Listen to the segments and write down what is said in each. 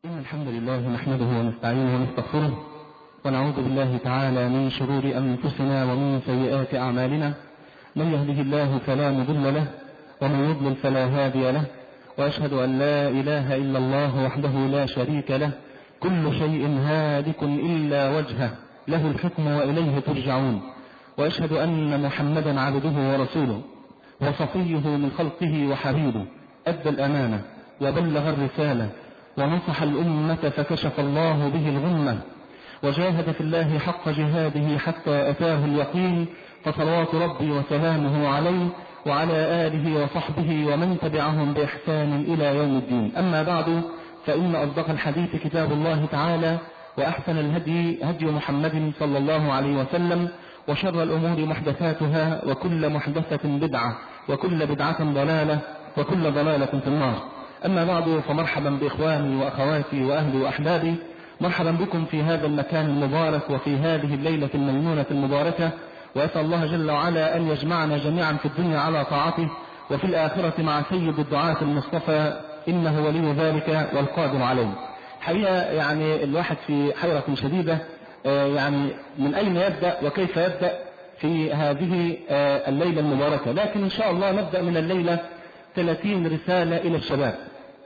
إن الحمد لله نحمده ونستعينه ونستغفره ونعوذ بالله تعالى من شرور أنفسنا ومن سيئات أعمالنا. من يهده الله فلا مضل له ومن يضلل فلا هادي له، وأشهد أن لا إله إلا الله وحده لا شريك له، كل شيء هالك إلا وجهه، له الحكم وإليه ترجعون. وأشهد أن محمدا عبده ورسوله وصفيه من خلقه وحبيبه، أدى الأمانة وبلغ الرسالة ونصح الأمة فكشف الله به الغمة، وجاهد في الله حق جهاده حتى أتاه اليقين، فصلوات ربي وسلامه عليه وعلى آله وصحبه ومن تبعهم بإحسان إلى يوم الدين. أما بعد، فإن أصدق الحديث كتاب الله تعالى، وأحسن الهدي هدي محمد صلى الله عليه وسلم، وشر الأمور محدثاتها، وكل محدثة بدعة، وكل بدعة ضلالة، وكل ضلالة في النار. أما بعد، فمرحبا بإخواني وأخواتي وأهلي وأحبابي، مرحبا بكم في هذا المكان المبارك وفي هذه الليلة الميمونة المباركة، وأسأل الله جل وعلا أن يجمعنا جميعا في الدنيا على طاعته، وفي الآخرة مع سيد الدعاة المصطفى، إنه ولي ذلك والقادر عليه. حقيقة يعني الواحد في حيرة شديدة، يعني من أين يبدأ وكيف يبدأ في هذه الليلة المباركة. لكن إن شاء الله نبدأ من الليلة 30 رسالة إلى الشباب،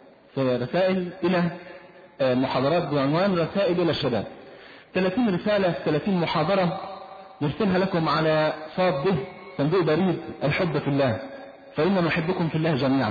رسائل إلى محاضرات بعنوان رسائل إلى الشباب. 30 رسالة، 30 محاضرة نرسلها لكم على صاد به صندوق بريد الحب في الله، فإن نحبكم في الله جميعا.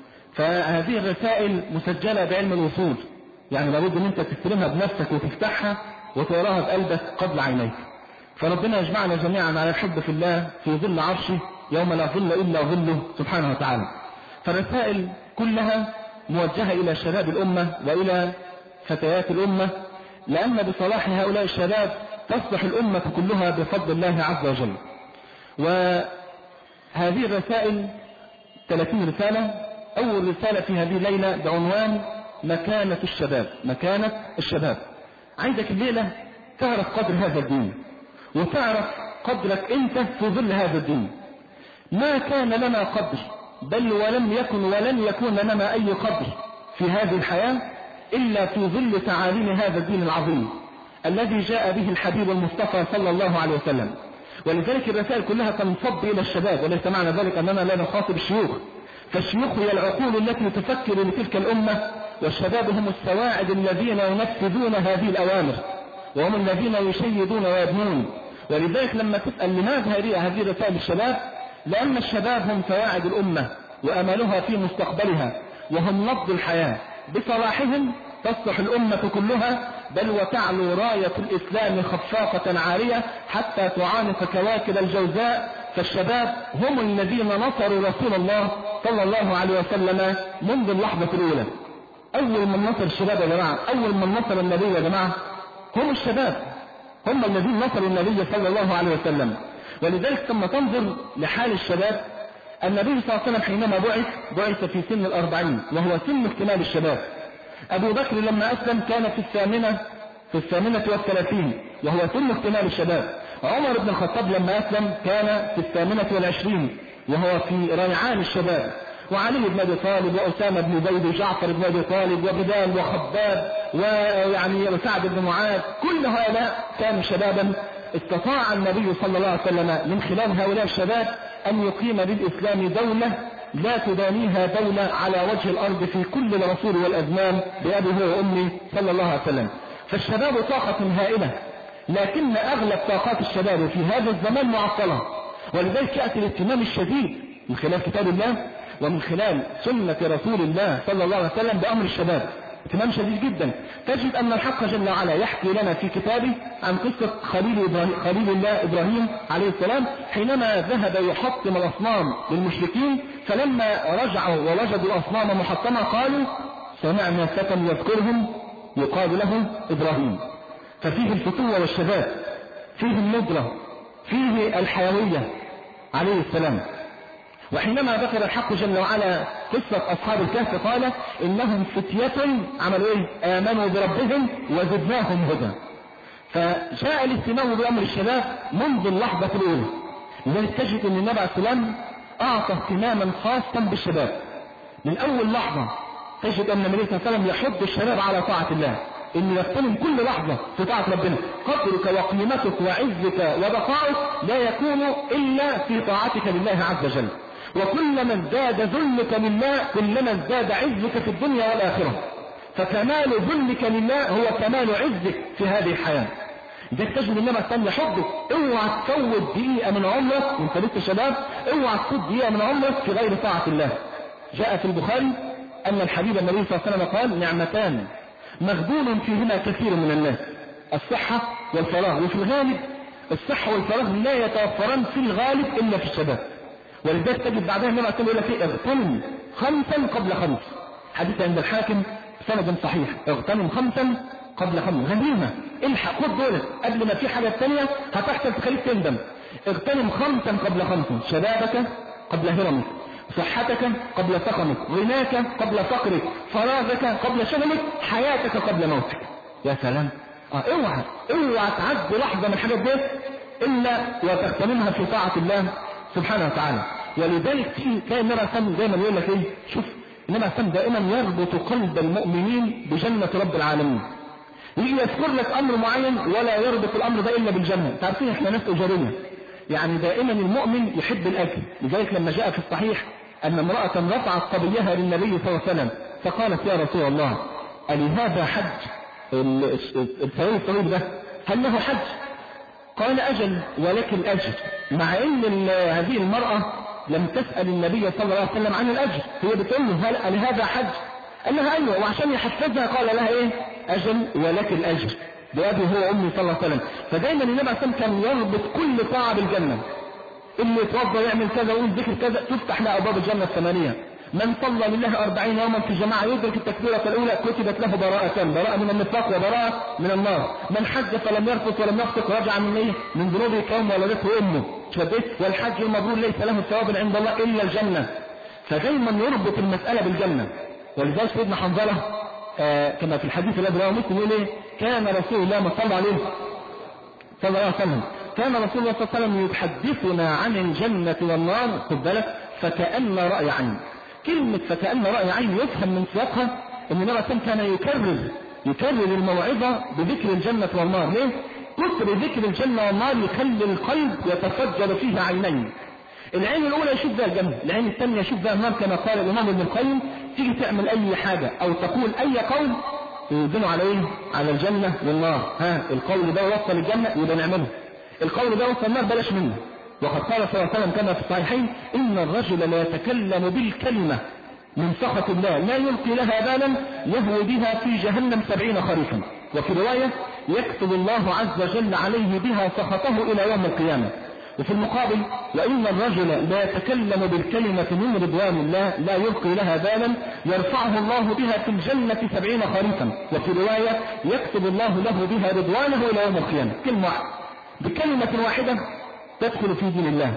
فهذه الرسائل مسجلة بعلم الوصول، يعني لابد أن أنت تستلمها بنفسك وتفتحها وتقراها بقلبك قبل عينيك. فربنا يجمعنا جميعا على الحب في الله في ظل عرشه يوم لا ظل إلا ظله سبحانه وتعالى. فالرسائل كلها موجهة إلى شباب الأمة وإلى فتيات الأمة، لأن بصلاح هؤلاء الشباب تصلح الأمة كلها بفضل الله عز وجل. وهذه الرسائل 30 رسالة. أول رسالة في هذه الليلة بعنوان مكانة الشباب. مكانة الشباب. عايزك الليلة تعرف قدر هذا الدين، وتعرف قدرك أنت في ظل هذا الدين. ما كان لنا قدر، بل ولم يكن ولن يكون لنا أي قدر في هذه الحياة إلا في ظل تعاليم هذا الدين العظيم الذي جاء به الحبيب المصطفى صلى الله عليه وسلم. ولذلك الرسائل كلها تنصب إلى الشباب، وليس معنى ذلك أننا لا نخاطب الشيوخ، فالشيوخ هي العقول التي تفكر لتلك الأمة، والشباب هم السواعد الذين ينفذون هذه الأوامر، وهم الذين يشيدون ويبنون. ولذلك لما تسأل لماذا هذه رسائل الشباب، لأن الشباب هم سواعد الأمة وأملها في مستقبلها، وهم نبض الحياة. بصلاحهم تصلح الأمة كلها، بل وتعلو راية الإسلام خفاقة عارية حتى تعانق كواكب الجوزاء. فالشباب هم الذين نصروا رسول الله صلى الله عليه وسلم منذ اللحظة الأولى. أول من نصر الشباب يا جماعة، أول من نصر النبي يا جماعة هم الشباب، هم الذين نصروا النبي صلى الله عليه وسلم. ولذلك ثم تنظر لحال الشباب. النبي صلى الله عليه وسلم حينما بعث في سن 40، وهو سن اكتمال الشباب. أبو بكر لما أسلم كان في الثامنة والثلاثين، وهو سن اكتمال الشباب. عمر بن الخطاب لما أسلم كان في 28، وهو في ريعان الشباب. وعلي بن أبي طالب وأسامة بن زيد وجعفر بن أبي طالب وبلال وخباب ويعني وسعد بن معاذ، كل هؤلاء كانوا شبابا. استطاع النبي صلى الله عليه وسلم من خلال هؤلاء الشباب أن يقيم بالإسلام دولة لا تدانيها دولة على وجه الأرض في كل العصور والأزمان بأبي هو وأمي صلى الله عليه وسلم. فالشباب طاقة هائلة، لكن أغلب طاقات الشباب في هذا الزمان معطلة. ولذلك يأتي الاهتمام الشديد من خلال كتاب الله ومن خلال سنة رسول الله صلى الله عليه وسلم بأمر الشباب، اهتمام شديد جدا. تجد أن الحق جل وعلا يحكي لنا في كتابه عن قصة خليل الله إبراهيم عليه السلام، حينما ذهب يحطم الأصنام للمشركين، فلما رجعوا ووجدوا الأصنام محطمة قالوا سمعنا فتى يذكرهم يقال له إبراهيم. ففيه الفتوة والشباب، فيه الندرة، فيه الحيوية عليه السلام. وحينما ذكر الحق جل وعلا قصة أصحاب الكهف قال إنهم فتية عملوا إيه؟ آمنوا بربهم وزدناهم هدى. فجاء الاهتمام بأمر الشباب منذ اللحظة الأولى. لذلك تجد أن النبي عليه السلام أعطى اهتماما خاصا بالشباب من أول لحظة. تجد أن النبي صلى الله عليه وسلم يحض الشباب على طاعة الله، إن يغتنم كل لحظة في طاعة ربنا. قدرك وقيمتك وعزك وبقائك لا يكون إلا في طاعتك لله عز وجل. وكلما ازداد ذلك لله كلما ازداد عزك في الدنيا والآخرة. فكمال ذلك لله هو كمال عزك في هذه الحياة. ده تجد النبي صلى الله يحضك، اوعى تفوت دقيقة من عمرك وانت لسه شباب، اوعى تفوت دقيقة من عمرك في غير طاعة الله. جاء في البخاري أن الحبيب النبي صلى الله عليه وسلم قال: نعمتان مغبون فيهما كثير من الناس، الصحة والفراغ. وفي الغالب الصحة والفراغ لا يتوفران في الغالب إلا في الشباب. ولذلك تجد بعدها النبي صلى الله عليه وسلم يقول لك: اغتنم 5 قبل 5. حديث عند الحاكم سند صحيح: اغتنم 5 قبل 5. غنيمة، الحق خد دولت قبل ما في حاجة تانية هتحصل تخليك تندم. اغتنم 5 قبل 5: شبابك قبل هرمك، صحتك قبل سقمك، غناك قبل فقرك، فراغك قبل شغلك، حياتك قبل موتك. يا سلام. اوعى تعدي لحظة من الحاجات دي إلا وتغتنمها في طاعة الله سبحانه وتعالى. ولذلك تلاقي النبي صلى الله عليه وسلم دايما يقول لك ايه؟ شوف النبي صلى الله عليه وسلم دائما يربط قلب المؤمنين بجنة رب العالمين. يجي يذكر لك امر معين ولا يربط الامر ده الا بالجنة. تعرفين احنا ناس اجارية، يعني دائما المؤمن يحب الاجر. لذلك لما جاء في الصحيح ان امرأة رفعت قبيها للنبي صلى الله عليه وسلم فقالت: يا رسول الله ألهذا حج؟ الثواب الطويل ده هل له حج؟ قال: أجل ولك الأجر. مع ان هذه المرأة لم تسأل النبي صلى الله عليه وسلم عن الأجر، هي بتقول له: هل لهذا حج؟ قال لها: أيوة. وعشان يحفزها قال لها ايه؟ أجل ولك الأجر بأبي هو أمي صلى الله عليه وسلم. فدايما النبي عليه الصلاة والسلام كان يربط كل طاعة بالجنة. اللي يتوضى يعمل كذا ويقول ذكر كذا تفتح له أبواب الجنة 8. من صلى لله 40 يوما في جماعة يدرك التكبيرة الأولى كتبت له براءتان: براءة من النفاق وبراءة من النار. من حج فلم يرفث ولم يفسق رجع من ايه؟ من ذنوبه كيوم ولدته أمه. والحج المبرور ليس له ثواب عند الله إلا الجنة. فدايما يربط المسألة بالجنة. ولذلك سيدنا حنظلة كما في الحديث الذي رواه مسلم يقول ايه؟ كان رسول الله ما صلى عليه صلى الله عليه وسلم، كان رسول الله صلى الله عليه وسلم يحدثنا عن الجنة والنار. خد بالك، فكأن رأي عين. كلمة فكأن رأي عين يفهم من سياقها ان النبي صلى الله عليه وسلم كان يكرر الموعظة بذكر الجنة والنار. ليه؟ كثر ذكر الجنة والنار يخلي القلب يتفجر فيه عينين. العين الأولى يشوف بها الجنة، العين الثانية يشوف بها النار. كما قال الإمام ابن القيم: تيجي تعمل أي حاجة أو تقول أي قول يدلوا على إيه؟ على الجنة والنار. القول ده وصل الجنة يبقى نعمله، القول ده وصل النار بلاش منه. وقد قال صلى الله عليه وسلم كما في الصحيحين: إن الرجل لا يتكلم بالكلمة من سخط الله لا يلقي لها بالا يهوي بها في جهنم 70 خريفا. وفي رواية: يكتب الله عز وجل عليه بها سخطه إلى يوم القيامة. وفي المقابل: وإن الرجل لا يتكلم بالكلمة من رضوان الله لا يلقي لها بالا يرفعه الله بها في الجنة 70 خريفا. وفي رواية: يكتب الله له بها رضوانه إلى يوم القيامة. كلمة واحدة، بكلمة واحدة تدخل في دين الله،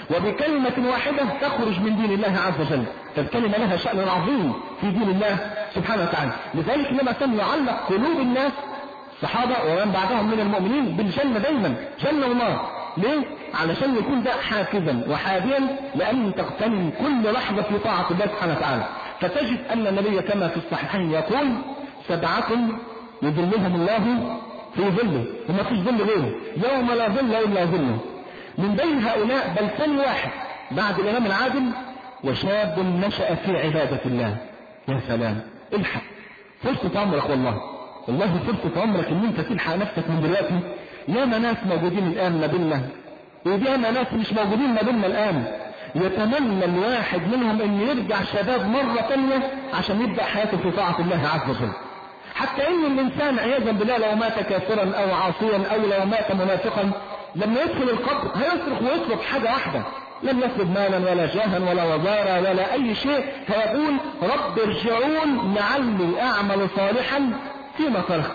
وبكلمة واحدة تخرج من دين الله عز وجل. فالكلمة لها شأن عظيم في دين الله سبحانه وتعالى. لذلك لما كان يعلق قلوب الناس الصحابة ومن بعدهم من المؤمنين بالجنة دايما، جنة ونار. ليه؟ علشان يكون ده حافزا وحاديا لأن تغتنم كل لحظة في طاعة الله سبحانه وتعالى. فتجد أن النبي كما في الصحيحين يقول: 7 يظلهم الله في ظله، وما فيش ظل غيره، يوم لا ظل إلا ظله. من بين هؤلاء بل ثاني واحد بعد الإمام العادل: وشاب نشأ في عبادة الله. يا سلام، الحق فرصة عمرك، والله فرصة عمرك ان انت تلحق نفسك من دلوقتي. ياما ناس موجودين الآن ما بيننا، وياما ناس مش موجودين ما بيننا الآن. يتمنى الواحد منهم ان يرجع شباب مرة ثانية عشان يبدأ حياته في طاعة الله عز وجل. حتى ان الانسان عياذا بالله لو مات كافرا او عاصيا او لو مات منافقا لما يدخل القبر هيصرخ ويطلب حاجة واحدة، لم يطلب مالا ولا جاها ولا وزارة ولا اي شيء، هيقول: رب ارجعون لعلي اعمل صالحا فيما تركت.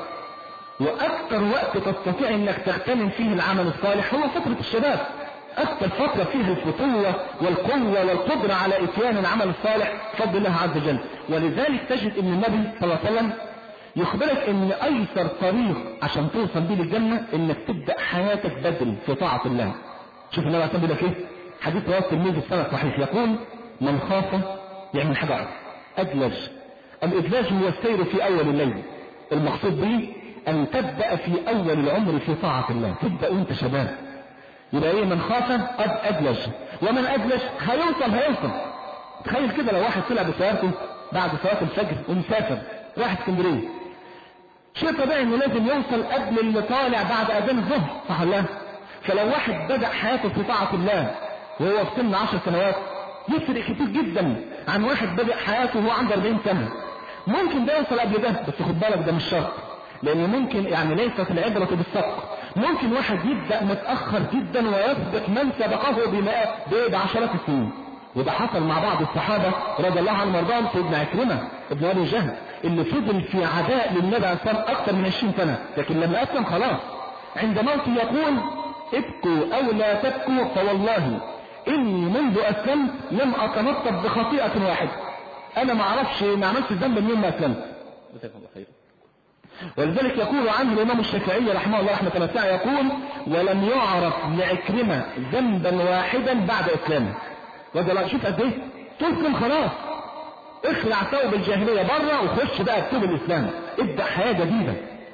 واكثر وقت تستطيع انك تغتنم فيه العمل الصالح هو فترة الشباب. اكثر فترة فيها الفتوة والقوة والقدرة على اتيان العمل الصالح بفضل الله عز وجل. ولذلك تجد ان النبي صلى الله عليه وسلم يخبرك ان ايسر طريق عشان توصل بيه للجنة انك تبدأ حياتك بدري في طاعة الله. شوف النبي عليه الصلاة والسلام ايه؟ حديث رواه الترمذي السند صحيح يقول: من خاف يعمل حاجة أدلج الإدلاج هو السير في أول الليل. المقصود به أن تبدأ في أول العمر في طاعة الله، تبدأ وانت شباب. يبقى ايه؟ من خاف قد أدلج، ومن أدلج هيوصل. تخيل كده لو واحد طلع بسيارته بعد صلاة الفجر ومسافر راح اسكندرية، شيء طبيعي انه لازم يوصل قبل اللي طالع بعد اذان الظهر، صح ولا لا؟ فلو واحد بدأ حياته في طاعة الله وهو في سن 10 سنوات يفرق كتير جدا عن واحد بدأ حياته وهو عنده 40 سنة. ممكن ده يوصل قبل ده، بس خد بالك ده مش شرط، لان ممكن يعني ليست العبرة بالسبق. ممكن واحد يبدأ متأخر جدا ويسبق من سبقه بعشرات السنين، وده حصل مع بعض الصحابة رضي الله عنهم وارضاهم. سيدنا عكرمة ابن ابي جهل اللي فضل في عداء للنبي عليه الصلاة والسلام اكثر من 20 سنة، لكن لما اسلم خلاص عند موته يقول ابكوا او لا تبكوا فوالله اني منذ اسلمت لم اتنطط بخطيئة واحدة. انا ما عملتش ذنب من يوم ما اسلمت. جزاكم الله خير. ولذلك يقول عنه الامام الشافعي رحمه الله رحمة واسعة يقول ولم يعرف لعكرمة ذنبا واحدا بعد اسلامه. وده لا شوف قد ايه تسلم خلاص، اخلع ثوب الجاهلية بره وخش بقى بثوب الاسلام، ابدأ حياة جديدة.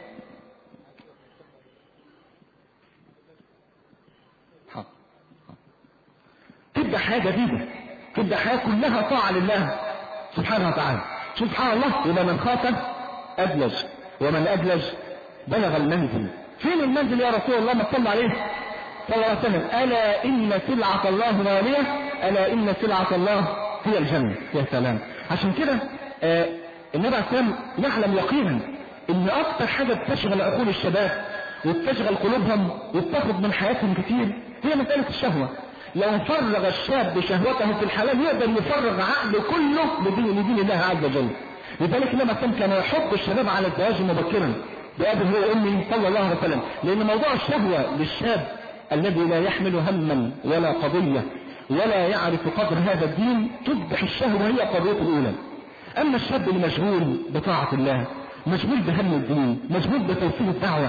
تبدأ حياة جديدة، تبدأ حياة كلها طاعة لله سبحانه وتعالى. سبحان الله. يبقى من خاف أدلج، ومن أدلج بلغ المنزل. فين المنزل يا رسول الله؟ ما صلى عليه صلى الله عليه وسلم ألا إن سلعة الله غالية، ألا إن سلعة الله هي الجنة. يا سلام. عشان كده النبي عليه السلام يعلم يقينا إن أكثر حاجة بتشغل عقول الشباب وبتشغل قلوبهم وبتاخد من حياتهم كتير هي مسألة الشهوة. لو فرغ الشاب شهوته في الحلال يقدر يفرغ عقله كله لدين الله عز وجل. لذلك النبي عليه كان يحب الشباب على الزواج مبكرا بأبي هو أمي صلى الله عليه وسلم، لأن موضوع الشهوة للشاب الذي لا يحمل هما ولا قضية ولا يعرف قدر هذا الدين تصبح الشهوة هي قضيته الأولى. أما الشاب المشغول بطاعة الله، مشغول بهم الدين، مشغول بتوصيل الدعوة،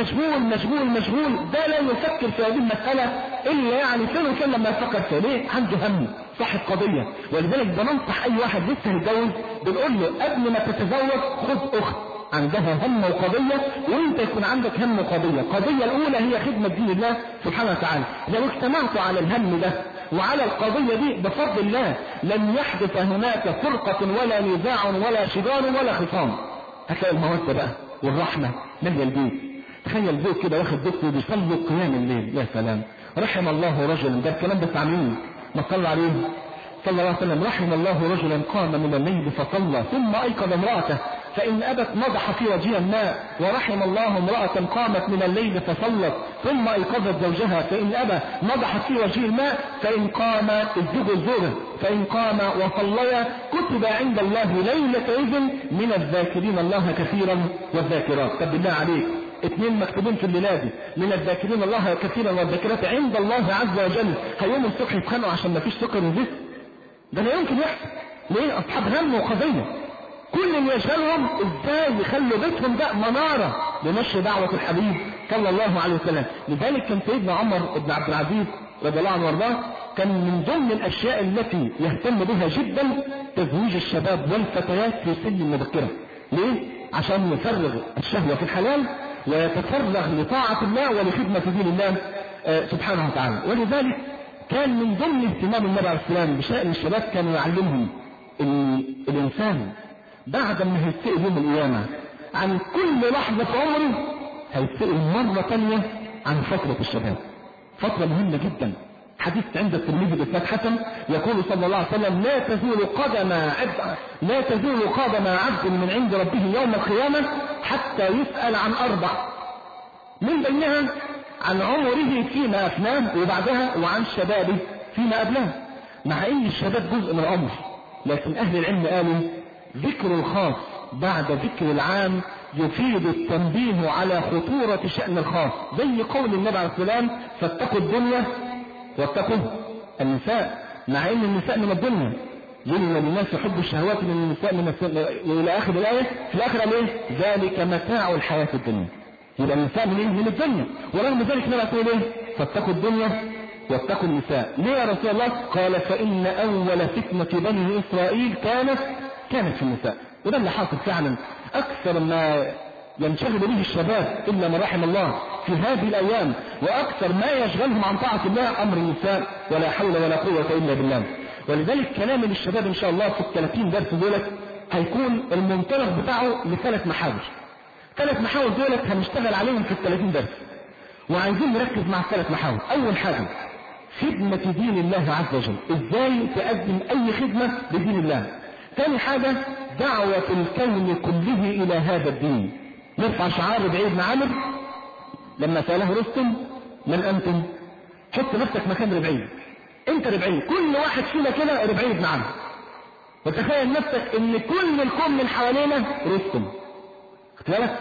مشغول ده لا يفكر في هذه المسألة إلا يعني فين وكان لما يفكر فيه. ليه؟ عنده هم، صاحب قضية. ولذلك بننصح أي واحد لسه يتجوز بنقول له قبل ما تتزوج خذ أخت عندها هم وقضية، وانت يكون عندك هم وقضية. القضية الأولى هي خدمة دين الله سبحانه وتعالى. لو اجتمعتوا على الهم ده وعلى القضية دي بفضل الله لن يحدث هناك فرقة ولا نزاع ولا شجار ولا خصام. هتلاقي المودة بقى والرحمة مالية البيت. تخيل بيت كده واخد بيته بيصلي قيام الليل. يا سلام. رحم الله رجلا، ده الكلام ده تعملين ما صلى عليه صلى الله عليه وسلم. رحم الله رجلا قام من الليل فصلى ثم ايقظ امرأته فإن أبت نضح في وجهها الماء. ورحم الله امرأة قامت من الليل فصلت ثم أيقظت زوجها فإن أبى نضحت في وجهه الماء. فإن قام الزوجة فإن قام وصليا كتب عند الله ليلة إذن من الذاكرين الله كثيرا والذاكرات. طب بالله عليك 2 مكتوبين في الليلة دي من الذاكرين الله كثيرا والذاكرات عند الله عز وجل، هيوم الصبح يتخانقوا عشان ما فيش سكر وزيت؟ ده لا يمكن يحصل. ليه؟ أصحاب هم وقضية كل اللي يشغلهم ازاي يخلوا بيتهم ده منارة لنشر دعوة الحبيب صلى الله عليه وسلم. لذلك كان سيدنا عمر بن عبد العزيز رضي الله عنه وارضاه كان من ضمن الاشياء التي يهتم بها جدا تزويج الشباب والفتيات في سن مبكرة. ليه؟ عشان يفرغ الشهوة في الحلال ويتفرغ لطاعة الله ولخدمة دين الله سبحانه وتعالى. ولذلك كان من ضمن اهتمام النبي عليه السلام بشأن الشباب كانوا يعلمهم ان الانسان بعد ما هيتسئل يوم القيامة عن كل لحظة في عمره هيتسئل مرة تانية عن فترة الشباب. فترة مهمة جدا. حديث عند الترمذي بإسناد حسن يقول صلى الله عليه وسلم لا تزول قدم عبد من عند ربه يوم القيامة حتى يسأل عن 4 من بينها عن عمره فيما أفناه وبعدها وعن شبابه فيما أبلاه. مع ان الشباب جزء من العمر، لكن أهل العلم قالوا ذكر الخاص بعد ذكر العام يفيد التنبيه على خطورة شأن الخاص، زي قول النبي عليه السلام فاتقوا الدنيا واتقوا النساء. مع ان النساء من الدنيا يقول للناس يحب الشهوات من النساء الى اخر الآية. في الاخر قال ايه؟ ذلك متاع الحياة الدنيا. يبقى النساء من الدنيا، ورغم ذلك النبي يقول ايه؟ فاتقوا الدنيا واتقوا النساء. ليه يا رسول الله؟ قال فإن أول فتنة بني إسرائيل كانت كانت في النساء. وده اللي حاصل فعلا. أكثر ما ينشغل به الشباب إلا من رحم الله في هذه الأيام، وأكثر ما يشغلهم عن طاعة الله أمر النساء، ولا حول ولا قوة إلا بالله. ولذلك كلامي للشباب إن شاء الله في 30 درس دولت هيكون المنطلق بتاعه لثلاث محاور. 3 محاور دولت هنشتغل عليهم في 30 درس، وعايزين نركز مع ال3 محاور. أول حاجة خدمة دين الله عز وجل، إزاي تقدم أي خدمة لدين الله. ثاني حاجة دعوة الكون كله إلى هذا الدين. نرفع شعار ربعي بن عامر لما سأله رستم من أنتم؟ حط نفسك مكان ربعي، أنت ربعي، كل واحد فينا كده ربعي بن عامر، وتخيل نفسك إن كل الكون من حوالينا رستم. خد بالك؟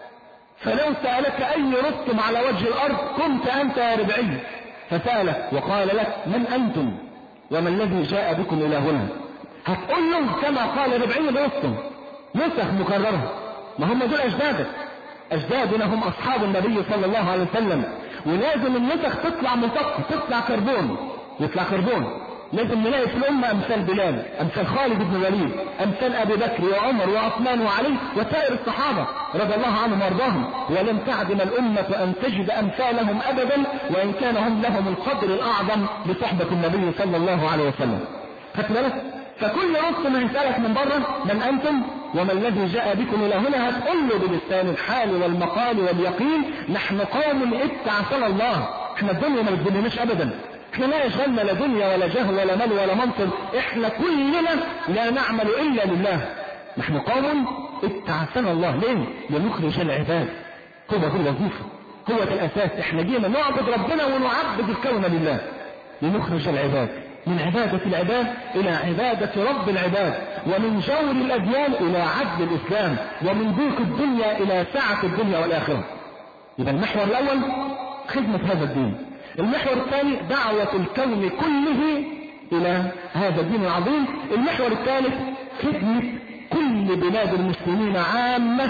فلو سألك أي رستم على وجه الأرض كنت أنت يا ربعي، فسألك وقال لك من أنتم وما الذي جاء بكم إلى هنا، هتقول له كما قال ربعي لرستم نسخ مكررة. ما هم دول أجدادك، أجدادنا هم أصحاب النبي صلى الله عليه وسلم، ولازم النسخ تطلع منطقة، تطلع كربون، يطلع كربون. لازم نلاقي في الأمة أمثال بلال، أمثال خالد بن الوليد، أمثال أبي بكر وعمر وعثمان وعلي وسائر الصحابة رضي الله عنهم وارضاهم. ولم تعدم الأمة أن تجد أمثالهم أبدا، وإن كان هم لهم القدر الأعظم لصحبة النبي صلى الله عليه وسلم. خدت بالك؟ فكل رسل هيسألك من بره من أنتم وما الذي جاء بكم إلى هنا، هتقول له بلسان الحال والمقال واليقين نحن قوم ابتعثنا الله. احنا الدنيا ما بتدنيناش أبدا، احنا لا يشغلنا لا دنيا ولا جاه ولا مال ولا منصب، احنا كلنا لا نعمل إلا لله. نحن قوم ابتعثنا الله. ليه؟ لنخرج العباد. هو دي الوظيفة، هو ده الأساس. احنا جينا نعبد ربنا ونعبد الكون لله، لنخرج العباد من عبادة العباد إلى عبادة رب العباد، ومن جور الأديان إلى عدل الإسلام، ومن ضيق الدنيا إلى سعة الدنيا والآخرة. يبقى المحور الأول خدمة هذا الدين. المحور الثاني دعوة الكون كله إلى هذا الدين العظيم. المحور الثالث خدمة كل بلاد المسلمين عامة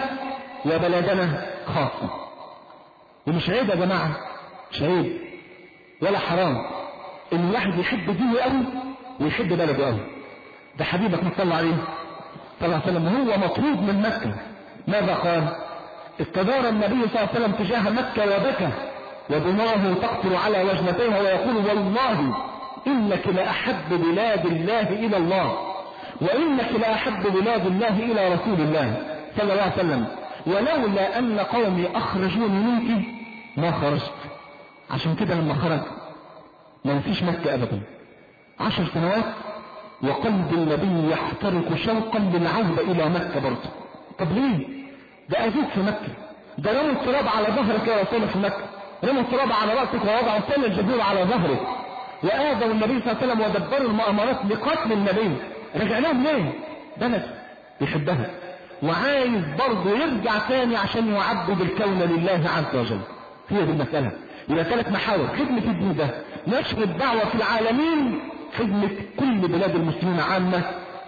وبلدنا خاصة. ومش عيب يا جماعة، مش عيب ولا حرام ان الواحد يحب دينه قوي ويحب بلده قوي. ده حبيبك صلى عليه صلى الله عليه وسلم هو مطرود من مكة، ماذا قال؟ استدار النبي صلى الله عليه وسلم تجاه مكة وبكى ودموعه تقطر على وجنتيه ويقول والله إنك لأحب بلاد الله إلى الله، وإنك لأحب بلاد الله إلى رسول الله صلى الله عليه وسلم، ولولا أن قومي أخرجوني منك ما خرجت. عشان كده لما خرج ما نسيش مكة أبدا. 10 سنوات وقلب النبي يحترق شوقا للعودة إلى مكة برضه. طب ليه؟ ده أذوك في مكة، ده رموا التراب على ظهرك يا رسول في مكة، رموا التراب على رأسك ووضعوا سن الجبور على ظهرك، وآذوا النبي صلى الله عليه وسلم ودبروا المؤامرات لقتل النبي. رجع لهم ليه؟ بلد يحبها وعايز برضه يرجع تاني عشان يعبد الكون لله عز وجل. هي دي المسألة. إلى 3 محاور خدمة الدين ده، نشر الدعوة في العالمين، خدمة كل بلاد المسلمين عامة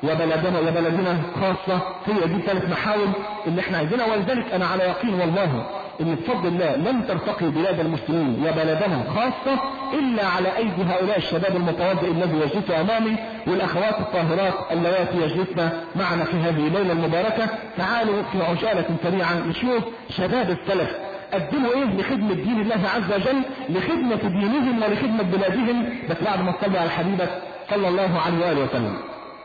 وبلدنا خاصة. هي دي 3 محاور اللي احنا عايزينها. ولذلك انا على يقين والله ان بفضل الله لن ترتقي بلاد المسلمين وبلدنا خاصة الا على ايدي هؤلاء الشباب المتواضع الذي يجلس امامي، والاخوات الطاهرات اللواتي يجلسن معنا في هذه الليلة المباركة. تعالوا في عجالة سريعة نشوف شباب السلف قدموا ايه لخدمة دين الله عز وجل، لخدمة دينهم ولخدمة بلادهم، بس بعد ما تصلي على حبيبك صلى الله عليه وآله وسلم.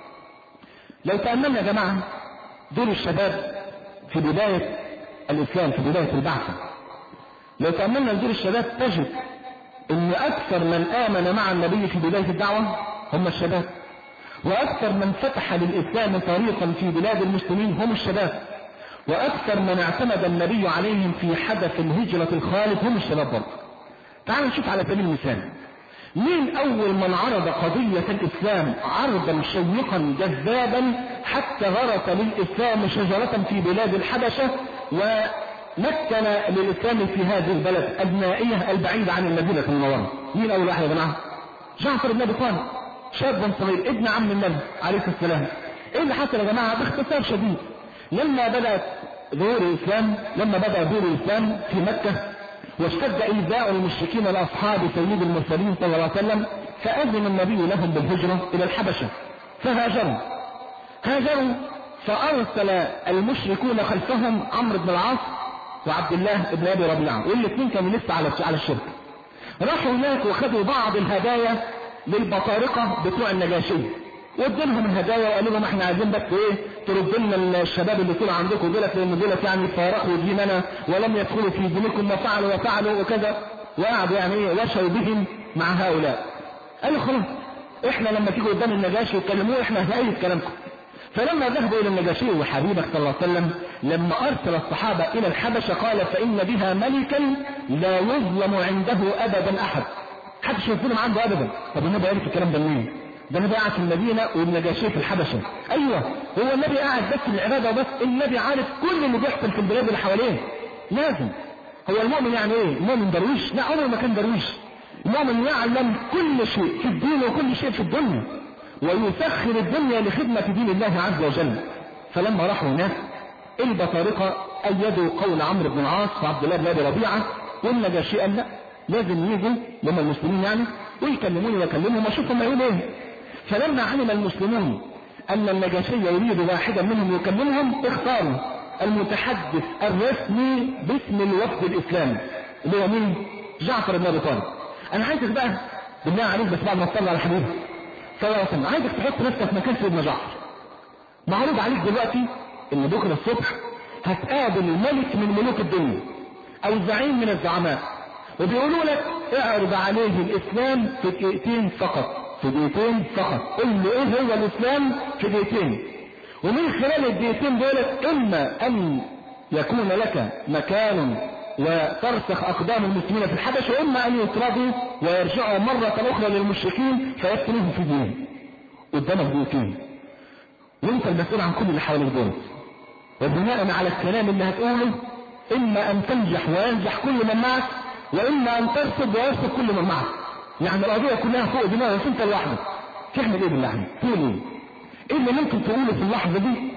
لو تأملنا يا جماعة دول الشباب في بداية الإسلام، في بداية البعثة، لو تأملنا دول الشباب تجد ان اكثر من آمن مع النبي في بداية الدعوة هم الشباب، واكثر من فتح للإسلام طريقا في بلاد المسلمين هم الشباب، واكثر من اعتمد النبي عليهم في حدث الهجرة الخالد هم الشباب برضه. تعالوا نشوف على سبيل المثال مين اول من عرض قضية الاسلام عرضا شيقا جذابا حتى غرس للاسلام شجرة في بلاد الحبشة ومكن للاسلام في هذه البلد النائية البعيدة عن المدينة المنورة. مين اول واحد يا جماعة؟ جعفر بن ابي طالب، شاب صغير ابن عم النبي عليه السلام. ايه اللي حصل يا جماعة؟ باختصار شديد، لما بدأ ظهور الاسلام في مكة واشتد إيذاء المشركين لأصحاب سيد المرسلين صلى الله عليه وسلم، فأذن النبي لهم بالهجرة إلى الحبشة، فهاجروا فأرسل المشركون خلفهم عمرو بن العاص وعبد الله بن أبي ربيعة، والاثنين كانوا لسه على الشرك. راحوا هناك وخدوا بعض الهدايا للبطارقة بتوع النجاشي، وادينهم الهدايا وقالوا لهم احنا عايزين بس ترد لنا الشباب اللي طلعوا عندكم دولت، لان دولت يعني فارقوا ديننا ولم يدخلوا في دينكم وفعلوا وكذا، وقعدوا وشوا بهم مع هؤلاء. قالوا خلاص احنا لما تيجوا قدام النجاشي وتكلموه احنا هنأيد كلامكم. فلما ذهبوا الى النجاشي وحبيبك صلى الله عليه وسلم لما ارسل الصحابة الى الحبشة قال فان بها ملكا لا يظلم عنده ابدا احد، محدش يظلم عنده ابدا. طب النبي عرف الكلام ده منين؟ ده النبي قاعد في المدينة والنجاشي في الحبشة. ايوه هو النبي قاعد بس في العبادة بس، النبي عارف كل اللي بيحصل في البلاد اللي حواليه. لازم هو المؤمن يعني ايه؟ مؤمن درويش؟ لا عمره ما كان درويش. المؤمن يعلم كل شيء في الدين وكل شيء في الدنيا، ويسخر الدنيا لخدمة دين الله عز وجل. فلما راحوا هناك البطارقة أيدوا قول عمرو بن العاص وعبد الله بن أبي ربيعة، والنجاشي قال لا لازم يجوا لما المسلمين يعني ويكلموني ويكلمهم واشوفهم يقولوا ايه. فلما علم المسلمون أن النجاشي يريد واحدا منهم يكلمهم اختاروا المتحدث الرسمي باسم الوفد الإسلامي اللي هو مين؟ جعفر بن أبي طالب. أنا عايزك بقى بالله عليك بس بعد ما تصلي على حبيبي صلى الله عليه وسلم، عايزك تحط نفسك مكان سيدنا جعفر. معروض عليك دلوقتي ان بكره الصبح هتقابل ملك من ملوك الدنيا او زعيم من الزعماء، وبيقولوا لك اعرض عليه الاسلام في دقيقتين فقط، في دقيقتين فقط، قل له ايه هو الاسلام في دقيقتين، ومن خلال الدقيقتين دولت اما ان يكون لك مكان وترسخ اقدام المسلمين في الحبش، واما ان يطردوا ويرجعوا مرة اخرى للمشركين فيفتنوهم في دينهم. قدامك دقيقتين وانت المسؤول عن كل اللي حواليك دول، وبناء على الكلام اللي هتقوله اما ان تنجح وينجح كل من معك، واما ان ترصد ويرصد كل من معك. يعني القضية كلها فوق دماغك انت لوحدك. تعمل ايه بالله؟ تقول ايه اللي ممكن تقوله في اللحظة دي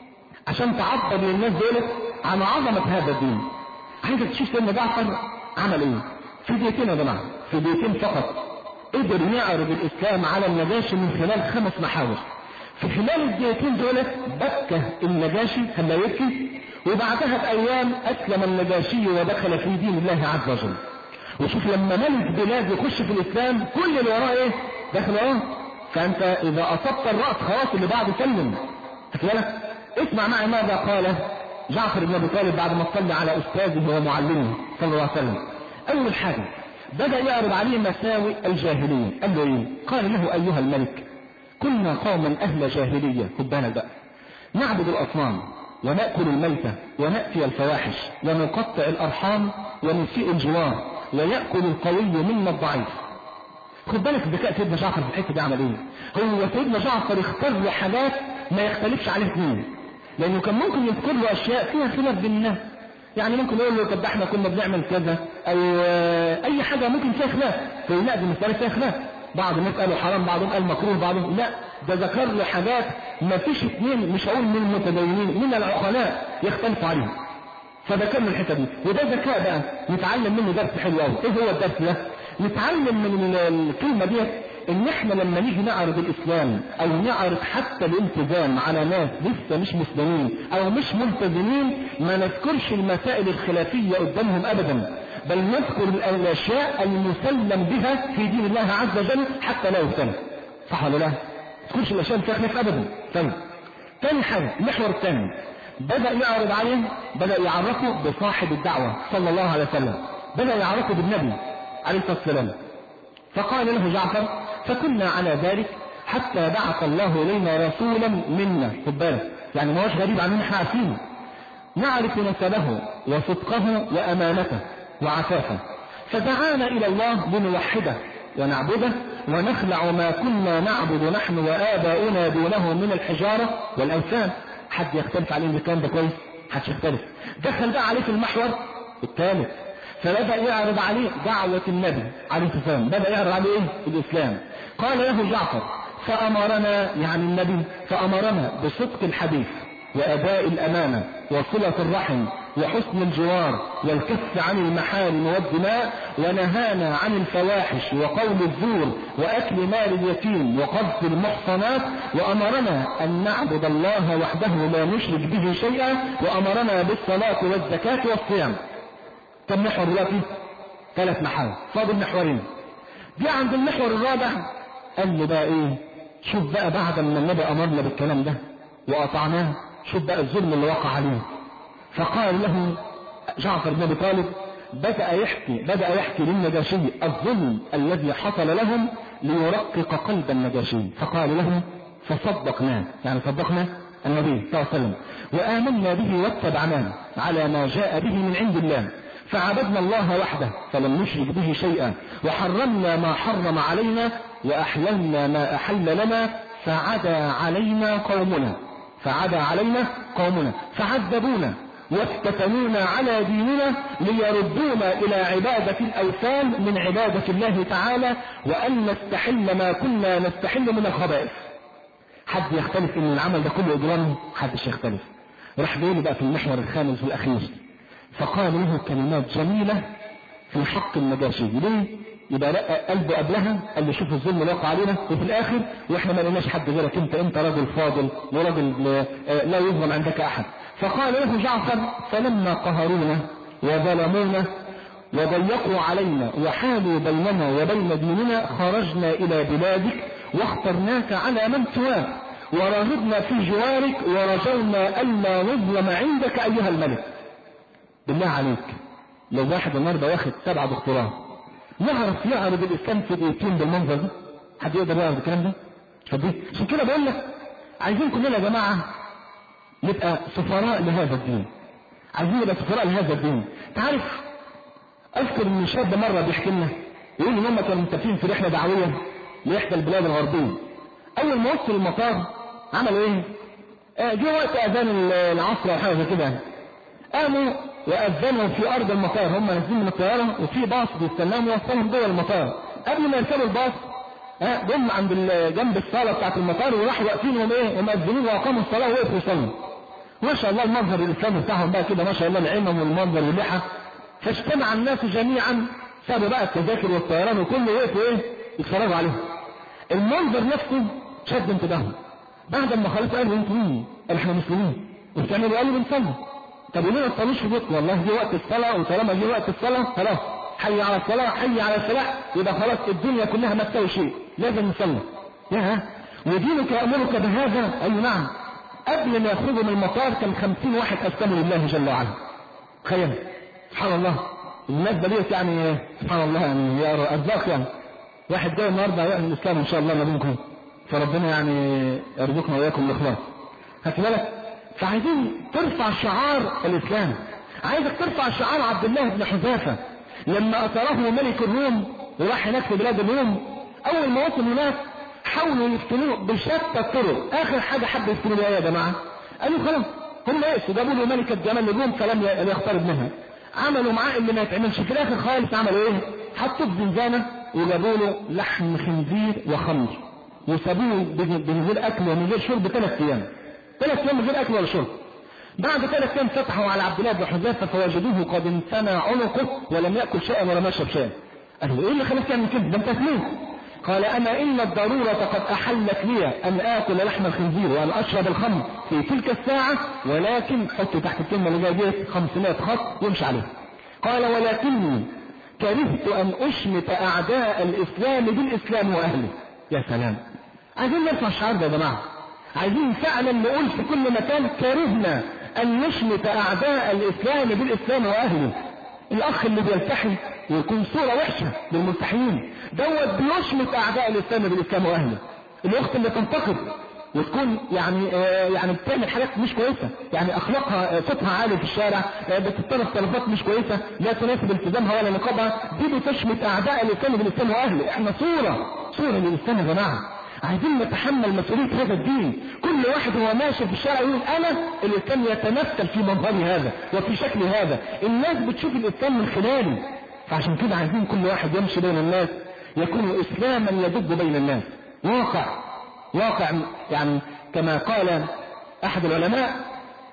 عشان تعبر للناس دول عن عظمة هذا الدين؟ عايزك تشوف سيدنا جعفر عمل ايه في دقيقتين يا جماعه، في دقيقتين فقط قدر يعرض الاسلام على النجاشي من خلال 5 محاور. في خلال الدقيقتين دول بكى النجاشي خلاه يبكي، وبعدها بايام اسلم النجاشي ودخل في دين الله عز وجل. وشوف لما ملك بلاد يخش في الاسلام كل اللي وراه ايه؟ داخل وراه. فانت اذا اصبت الراس خلاص اللي بعده سلم. بالك اسمع معي ماذا قال جعفر بن أبي طالب بعد ما صلى على أستاذه ومعلمه صلى الله عليه وسلم. أول حاجة بدأ يعرض عليه مساوئ الجاهلية. قال له إيه؟ قال له أيها الملك كنا قوما أهل جاهلية، خد بالك بقى، نعبد الأصنام ونأكل الميتة ونأتي الفواحش ونقطع الأرحام ونسيء الجوار ويأكل القوي منا الضعيف. خد بالك ذكاء سيدنا جعفر في الحتة دي عمل إيه؟ هو سيدنا جعفر اختار له حاجات ما يختلفش عليه اثنين، لانه كان ممكن يذكر له اشياء فيها خلاف بين الناس. يعني ممكن يقول له طب احنا كنا بنعمل كذا او اي حاجه ممكن فيها خلاف، فيقول لا دي مساله فيها خلاف، بعض الناس قالوا حرام بعضهم قال مكروه بعضهم لا، ده ذكر له حاجات ما فيش اثنين مش هقول من المتدينين من العقلاء يختلفوا عليها. فذكر له الحته دي، وده ذكاء بقى نتعلم منه درس حلو قوي. ايه هو الدرس ده؟ نتعلم من الكلمه دي ان احنا لما نيجي نعرض الاسلام او نعرض حتى الالتزام على ناس لسه مش مسلمين او مش ملتزمين ما نذكرش المسائل الخلافية قدامهم ابدا، بل نذكر الاشياء المسلم بها في دين الله عز وجل حتى لا يختلف. صح ولا لا؟ ما تذكرش الاشياء اللي فيها خلاف ابدا. طيب ثاني حاجة المحور الثاني بدأ يعرض عليه، بدأ يعرفه بصاحب الدعوة صلى الله عليه وسلم، بدأ يعرفه بالنبي عليه الصلاة والسلام. فقال له جعفر فكنا على ذلك حتى بعث الله إلينا رسولا منا. خد بالك يعني ما هوش غريب عننا، احنا عارفين نعرف نسبه وصدقه وأمانته وعفافه، فدعانا إلى الله لنوحده ونعبده ونخلع ما كنا نعبد نحن وآباؤنا دونه من الحجارة والأوثان. حد يختلف عليه الكلام ده كويس؟ حدش يختلف. دخل بقى عليه في المحور الثالث، فبدأ يعرض عليه دعوة النبي عليه الصلاة والسلام، بدأ يعرض عليه ايه؟ الإسلام. قال له جعفر فأمرنا يعني النبي فأمرنا بصدق الحديث وأداء الأمانة وصلة الرحم وحسن الجوار والكف عن المحارم والدماء، ونهانا عن الفواحش وقول الزور وأكل مال اليتيم وقذف المحصنات، وأمرنا أن نعبد الله وحده لا نشرك به شيئا، وأمرنا بالصلاة والزكاة والصيام. كم محور دلوقتي؟ 3 محاور، فاضل محورين. دي عند المحور الرابع قال له بقى ايه؟ شوف بقى بعد ما النبي أمرنا بالكلام ده وقطعناه، شوف بقى الظلم اللي وقع عليه. فقال له جعفر بن ابي طالب بدأ يحكي للنجاشي الظلم الذي حصل لهم ليرقق قلب النجاشي. فقال له فصدقناه، يعني صدقنا النبي صلى الله عليه وسلم وآمنا به واتبعناه على ما جاء به من عند الله، فعبدنا الله وحده فلم نشرك به شيئا، وحرمنا ما حرم علينا، وأحللنا ما أحل لنا، فعدا علينا قومنا فعذبونا وافتتنونا على ديننا ليردونا إلى عبادة الأوثان من عبادة الله تعالى، وأن نستحل ما كنا نستحل من الخبائث. حد يختلف ان العمل ده كله اجرام؟ حدش يختلف. راح بيقول بقى في المحور الخامس والأخير، فقال له كلمات جميلة في حق النجاشي. ليه؟ يبقى رقق قلبه قبلها، قال له شوف الظلم اللي وقع علينا، وفي الاخر واحنا ما لقيناش حد غيرك، انت راجل فاضل وراجل لا يظلم عندك احد. فقال له جعفر فلما قهرونا وظلمونا وضيقوا علينا وحالوا بيننا وبين ديننا، خرجنا الى بلادك واخترناك على من سواك، ورغبنا في جوارك، ورجونا الا نظلم عندك ايها الملك. بالله عليك لو واحد النهارده واخد 7 دكتوراه يعرف يعرض الاسلام في دقيقتين بالمنظر ده؟ حد يقدر يعرض الكلام ده؟ عشان كده بقول لك عايزين كلنا يا جماعه نبقى سفراء لهذا الدين، عايزين نبقى سفراء لهذا الدين. تعرف اذكر ان شاب مره بيحكي لنا يقول ان هم كانوا متفقين في رحله دعويه لاحدى البلاد الغربيه. اول ما وصلوا المطار عملوا ايه؟ جه وقت اذان العصر او حاجه كده، قاموا وأذنوا في أرض المطار. هم نازلين من الطيارة وفي باص بيستناهم يوصلهم جوه المطار. قبل ما يركبوا الباص جم عند جنب الصالة بتاعت المطار وراحوا واقفين ومأذنين وأقاموا الصلاة ووقفوا يصلوا. ما شاء الله المنظر الإسلامي بتاعهم بقى كده، ما شاء الله العمم والمنظر واللحى. فاجتمع الناس جميعا، سابوا بقى التذاكر والطيران وكله وقفوا يتفرجوا عليهم. المنظر نفسه شد انتباههم. بعد ما خلصوا قالوا انتوا مين؟ قالوا احنا مسلمين. وبتعملوا؟ قالوا بنصلي. طب وليه ما تصلوش في بيتكم؟ والله جه وقت الصلاة، وطالما جه وقت الصلاة خلاص حي على الصلاة حي على الفلاح، يبقى خلاص الدنيا كلها ما تساوي شيء، لازم نصلي. ودينك يأمرك بهذا؟ أي نعم. قبل ما يخرجوا من المطار كان 50 واحد أسلموا لله جل وعلا. تخيل سبحان الله الناس دليت يعني سبحان الله، يعني يا أرزاق. يعني واحد جاي النهارده يعمل الإسلام إن شاء الله ما بينكم، فربنا يعني يرزقنا وإياكم الإخلاص. خدت بالك؟ فعايزين ترفع شعار الإسلام، عايزك ترفع شعار عبد الله بن حذافة لما أثره ملك الروم وراح هناك في بلاد الروم. أول ما وصل هناك حاولوا يفتنوه بشتى الطرق. آخر حاجة حب يفتنوا بها يا جماعة، قالوا خلاص هم يأسوا، جابوا له ملكة جمال الروم فلم يقترب منها. عملوا معاه اللي ما يتعملش. في الآخر خالص عملوا إيه؟ حطوا في زنزانة وجابوا له لحم خنزير وخمر وسابوه من غير أكل ومن غير شرب 3 أيام. 3 أيام من غير أكل ولا شرب. بعد 3 أيام فتحوا على عبد الله بن حذافة فوجدوه قد انثنى عنقه ولم يأكل شيئا ولا ما شرب شيئا. قالوا إيه اللي خلاك تعمل كده؟ ده أنت تموت. قال أنا إن الضرورة قد أحلت لي أن آكل لحم الخنزير وأن أشرب الخمر في تلك الساعة، ولكن حطوا تحت الكلمة اللي جاية 500 خط وامشي عليها. قال ولكني كرهت أن أشمت أعداء الإسلام بالإسلام وأهله. يا سلام، عايزين نرفع الشعار ده يا جماعة، عايزين فعلا نقول في كل مكان كرهنا أن نشمت أعداء الإسلام بالإسلام وأهله. الأخ اللي بيلتحي ويكون صورة وحشة للملتحيين دوت بيشمت أعداء الإسلام بالإسلام وأهله. الأخت اللي تنتقد وتكون يعني بتعمل حاجات مش كويسة، يعني أخلاقها صوتها عالي في الشارع، بتتصرف تصرفات مش كويسة لا تناسب التزامها ولا نقابها، دي بتشمت أعداء الإسلام بالإسلام وأهله. إحنا صورة للإسلام يا جماعة، عايزين نتحمل مسؤولية هذا الدين. كل واحد هو ماشي في الشارع يقول أنا الإسلام يتمثل في منظري هذا وفي شكل هذا، الناس بتشوف الإسلام من خلالي. فعشان كده عايزين كل واحد يمشي بين الناس يكون إسلاما يدب بين الناس، واقع يعني كما قال أحد العلماء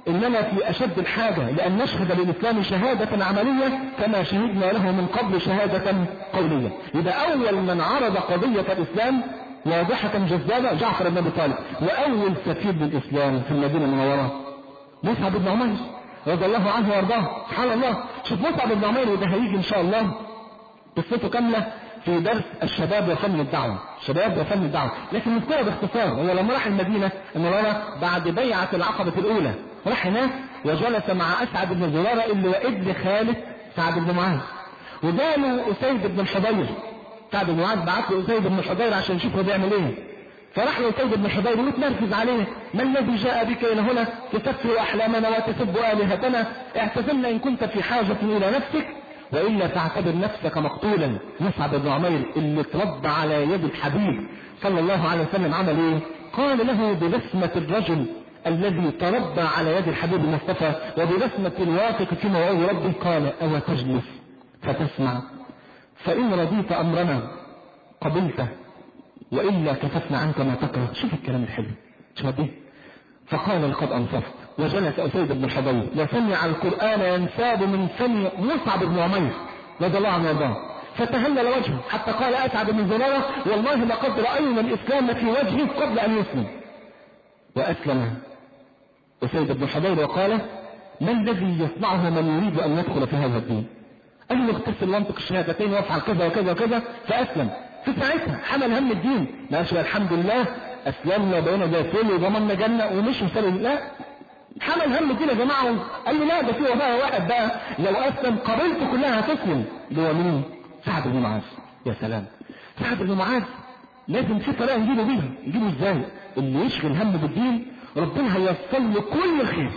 إننا في أشد الحاجة لأن نشهد للإسلام شهادة عملية كما شهدنا له من قبل شهادة قولية. يبقى أول من عرض قضية الإسلام واضحة جذابة جعفر بن أبي طالب، وأول سفير للإسلام في المدينة المنورة مصعب بن عمير رضي الله عنه وارضاه. سبحان الله، شوف مصعب بن عمير، وده هيجي إن شاء الله قصته كاملة في درس الشباب وفن الدعوة، شباب وفن الدعوة، لكن نذكرها باختصار. هو لما راح المدينة المنورة بعد بيعة العقبة الأولى راح هناك وجلس مع أسعد بن زرارة اللي هو ابن خالد سعد بن معاذ، وجاله أسيد بن الحضير. سعد بن معاذ بعت له أسيد بن الحضير عشان يشوف هو بيعمل ايه. فراح له أسيد بن الحضير وتنرفز عليه: ما الذي جاء بك إلى هنا تسفه أحلامنا وتسب آلهتنا؟ اعتزلنا إن كنت في حاجة إلى نفسك وإلا تعتبر نفسك مقتولا. مصعب بن عمير اللي تربى على يد الحبيب صلى الله عليه وسلم عمل ايه؟ قال له ببسمة الرجل الذي تربى على يد الحبيب المصطفى وببسمة الواثق في موعظ ربه، قال: أو تجلس فتسمع، فإن رضيت أمرنا قبلته وإلا كففنا عنك ما تكره. شوف الكلام الحلو، شوف ده. فقال: لقد أنصفت. وجلس أسيد بن الحضير وسمع القرآن ينساب من فم مصعب بن عمير رضي الله عنه وارضاه، فتهلل وجهه حتى قال أسعد بن زرارة: والله لقد رأينا الإسلام في وجهه قبل أن يسلم. وأسلم أسيد بن الحضير وقال: ما الذي يصنعه من يريد أن يدخل في هذا الدين؟ قال له: اغتسل وانطق الشهادتين وافعل كذا وكذا وكذا. فأسلم. في ساعتها حمل هم الدين، ما قالش الحمد لله أسلمنا وبقينا زي الفل وضمننا جنة ومش مسلم، لا، حمل هم الدين يا جماعة. قال له: لا، ده في بقى واحد بقى لو أسلم قبيلته كلها هتسلم. اللي هو مين؟ سعد بن معاذ. يا سلام، سعد بن معاذ لازم في طريقة نجيبه بيها. نجيبه ازاي؟ اللي يشغل هم بالدين ربنا هيوصل له كل الخير.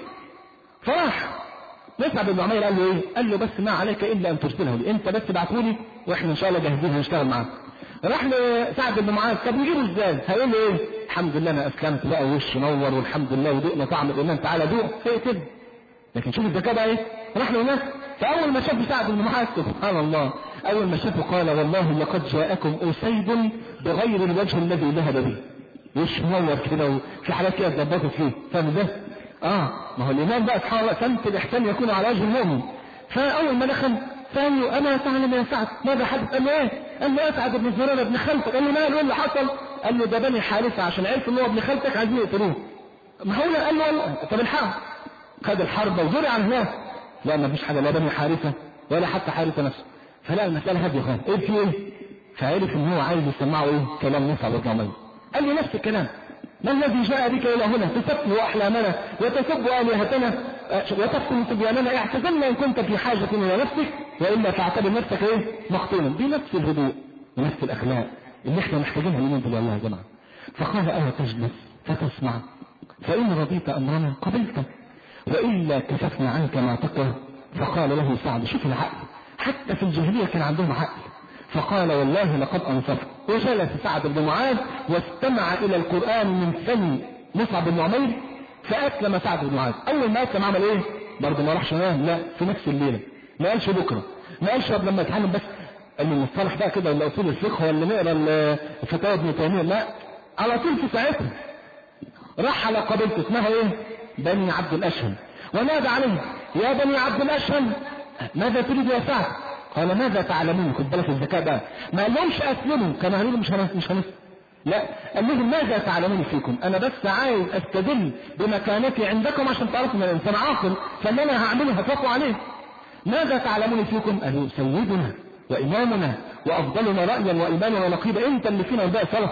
فراح مصعب بن عمير قال له ايه؟ قال له: بس ما عليك الا ان ترسله لي، انت بس ابعته لي واحنا ان شاء الله جاهزين هنشتغل معاك. راح لسعد بن معاذ: طب نجيبه ازاي؟ هيقول له ايه؟ الحمد لله انا اسلمت بقى ووش نور والحمد لله ودقنا طعم الايمان، تعالى دوق. هي كده. لكن شوف الذكاء بقى ايه؟ راح له هناك، فاول ما شاف سعد بن معاذ سبحان الله اول ما شافه قال: والله لقد جاءكم اسيد بغير الوجه الذي ذهب به. وش نور كده وفي حاجات كده اتظبطت فيه، فاهم ده؟ ما هو الايمان بقى سبحان الله سمت الاحسان يكون على وجه المؤمن. فاول ما دخل قال له: انا تعلم يا سعد ماذا حدث؟ قال له: ايه؟ قال له: اسعد بن زرارة ابن خالتك. قال له: ماله؟ ايه اللي حصل؟ قال له: ده بني حارثة عشان عرفوا ان هو ابن خالتك عايزين يقتلوه. ما هو قال له: طب الحرب. خد الحرب وجري على الناس، لا ما فيش حاجه، لا بني حارثة ولا حتى حارثة نفسه. فلا المسألة هادية خالص. ايه في ايه؟ فعرف ان هو عايز يسمعه ايه؟ كلام مصعب بن عمير. قال له نفس الكلام: ما الذي جاء بك الى هنا تسفه احلامنا وتسب الهتنا وتفتن صبياننا؟ اعتزلنا ان كنت في حاجة الى نفسك والا فاعتبر نفسك ايه؟ مقتولا. دي نفس الهدوء ونفس الاخلاق اللي احنا محتاجينها اليومين دول والله يا جماعه. فقال: أو تجلس فتسمع، فإن رضيت أمرنا قبلته وإلا كففنا عنك ما تكره. فقال له سعد: شوف العقل، حتى في الجاهلية كان عندهم عقل. فقال: والله لقد أنصفت. وجلس سعد بن معاذ واستمع إلى القرآن من فم مصعب بن عمير فأسلم سعد بن معاذ. أول ما أسلم عمل إيه؟ برضه ما راحش نام، لا، في نفس الليلة. ما قالش بكرة، ما قالش لما يتعلم بس ان المصطلح بقى كده ولا اصول الفقه ولا نقرا فتاوى ابن تيميه، لا، على طول في ساعتها راح على قبيلته اسمها ايه؟ بني عبد الاشهل، ونادى عليه: يا بني عبد الاشهل ماذا تريد يا سعد؟ قال: ماذا تعلمون؟ خد بالك الذكاء بقى، ما قالهمش اسلموا، كانوا قالوا مش هنسلم، لا، قال لهم: ماذا تعلمون فيكم؟ انا بس عايز استدل بمكانتي عندكم عشان تعرفوا ان الانسان عاقل، فاللي انا هعمله هتوقعوا عليه. ماذا تعلمون فيكم؟ قالوا: سيدنا وإمامنا وأفضلنا رأيا وإيمانا ونقيبا، أنت اللي فينا وباقي صلف.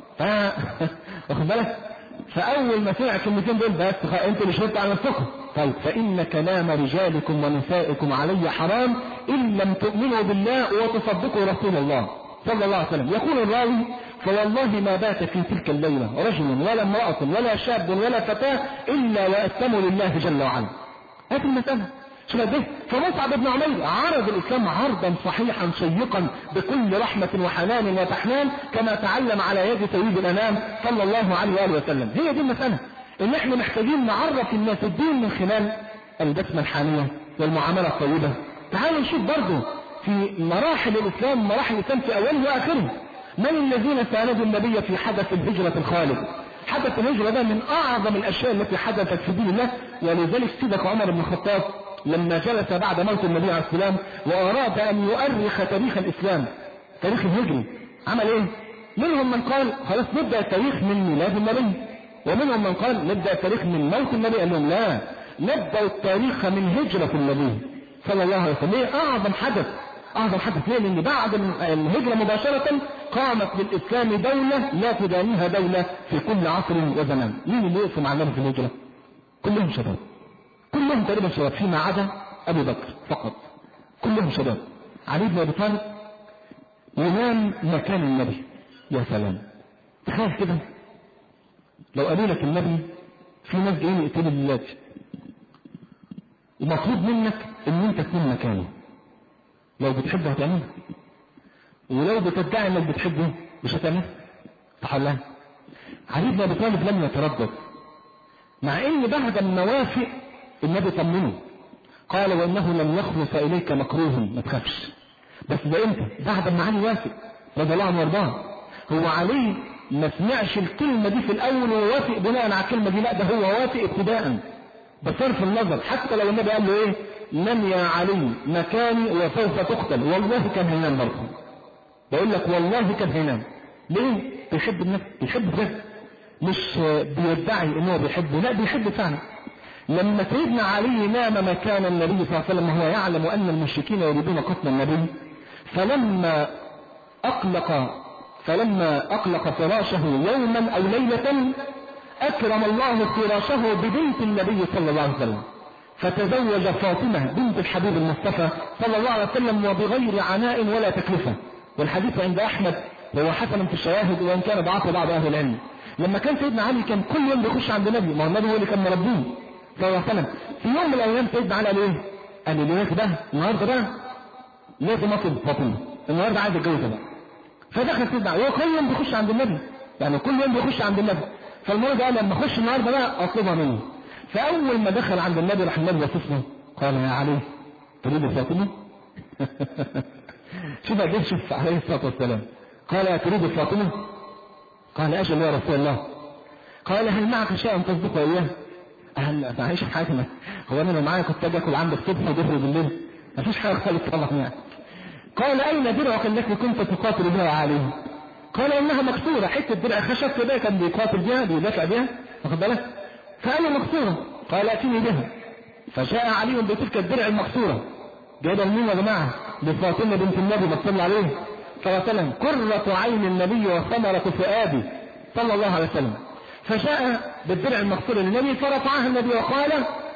واخد بالك؟ فأول ما سمع الكلمتين دول بس أنت اللي شرطت على نفسكم. طيب: فإن كلام رجالكم ونسائكم علي حرام إن لم تؤمنوا بالله وتصدقوا رسول الله صلى الله عليه وسلم. يقول الراوي: فوالله ما بات في تلك الليلة رجل ولا امرأة ولا شاب ولا فتاة إلا وأسلموا لله جل وعلا. هذه المسألة. شوف ده. فمصعب بن عمير عرض الإسلام عرضا صحيحا شيقا بكل رحمة وحنان وتحنان كما تعلم على يد سيد الأنام صلى الله عليه وآله وسلم. هي دي المسألة إن احنا محتاجين نعرف الناس الدين من خلال البسمة الحانية والمعاملة الطيبة. تعالوا نشوف برضه في مراحل الإسلام، مراحل الإسلام في أوله وآخره. من الذين ساندوا النبي في حدث الهجرة الخالد؟ حدث الهجرة ده من اعظم الاشياء التي حدثت في دين الله. ولذلك سيدك عمر بن الخطاب لما جلس بعد موت النبي عليه السلام واراد ان يؤرخ تاريخ الاسلام، تاريخ الهجري، عمل ايه؟ منهم من قال خلاص نبدأ التاريخ من ميلاد النبي، ومنهم من قال نبدأ التاريخ من موت النبي. قال لهم لا، نبدأ التاريخ من هجرة النبي صلى الله عليه وسلم. ليه؟ اعظم حدث، اعظم حدث. ليه؟ لان بعد الهجرة مباشرة قامت للاسلام دولة لا تدانيها دولة في كل عصر وزمان. مين اللي يقف مع النبي في الهجرة؟ كلهم شباب، كلهم تقريبا شباب فيما عدا ابي بكر فقط، كلهم شباب. علي بن ابي طالب ينام مكان النبي. يا سلام، تخيل كده لو قالوا لك النبي في ناس جايين يقتلوا الليلات ومطلوب منك ان انت تكون مكانه، لو بتحبه هتعمله، ولو بتدعي انك بتحبه مش هتعمله؟ صح ولا لا؟ علي بن ابي طالب لم يتردد، مع ان بعد ما وافق النبي طمنه قال وانه لم يخلص اليك مكروه، ما تخافش. بس ده امتى؟ بعد ما علي وافق رضي الله عنه وارضاه. هو علي ما سمعش الكلمة دي في الاول ووافق بناء على الكلمة دي، لا ده هو وافق ابتداء بصرف النظر. حتى لو النبي قال له ايه؟ نم يا علي مكاني وسوف تقتل، والله كان هينام برضه. بقول لك والله كان هينام. ليه؟ بيحب النبي، بيحب ده، مش بيدعي انه بيحبه، لا بيحب فعلا. لما سيدنا علي نام مكان النبي صلى الله عليه وسلم وهو يعلم ان المشركين يريدون قتل النبي، فلما اقلق فراشه يوما او ليلة اكرم الله فراشه ببنت النبي صلى الله عليه وسلم، فتزوج فاطمة بنت الحبيب المصطفى صلى الله عليه وسلم وبغير عناء ولا تكلفة. والحديث عند احمد وهو حسن في الشواهد وان كان ضعفه بعض اهل العلم. لما كان سيدنا علي كان كل يوم بيخش عند النبي، ما هو النبي هو اللي كان مربيه صلى الله عليه وسلم. في يوم من الايام سيدنا علي قال ايه؟ قال لي ده النهارده بقى لازم اطلب فاطمه، النهارده عايز اتجوزها بقى. فدخل سيدنا علي، هو كل يوم بيخش عند النبي، يعني كل يوم بيخش عند النبي، فالمره ده قال لما اخش النهارده بقى اطلبها منه. فاول ما دخل عند النبي راح النبي وصفه قال يا علي تريد فاطمه؟ شوف قد ايه، شوف عليه الصلاه والسلام. قال تريد فاطمه؟ قال اجل يا رسول الله. قال هل معك شيء تصدق اياه؟ هل معيش حاجه؟ هو انا لو معايا كنت اجي اكل عندك الصبح وظهر بالليل؟ مفيش حاجه خالص طبعا يعني. قال اين درعك التي كنت تقاتل بها عليه؟ قال انها مكسوره، حته درع خشب كده كان بيقاتل بها بيدافع بها، واخد بالك؟ فقال مكسوره. قال اتيني بها. فجاء علي بتلك الدرع المكسوره، جايبها لمين يا جماعه؟ لفاطمه بنت النبي صلى عليه صلى الله عليه وسلم، قرة عين النبي وثمرة فؤاده صلى الله عليه وسلم. فجاء بالدرع المكسور للنبي فرفعها النبي وقال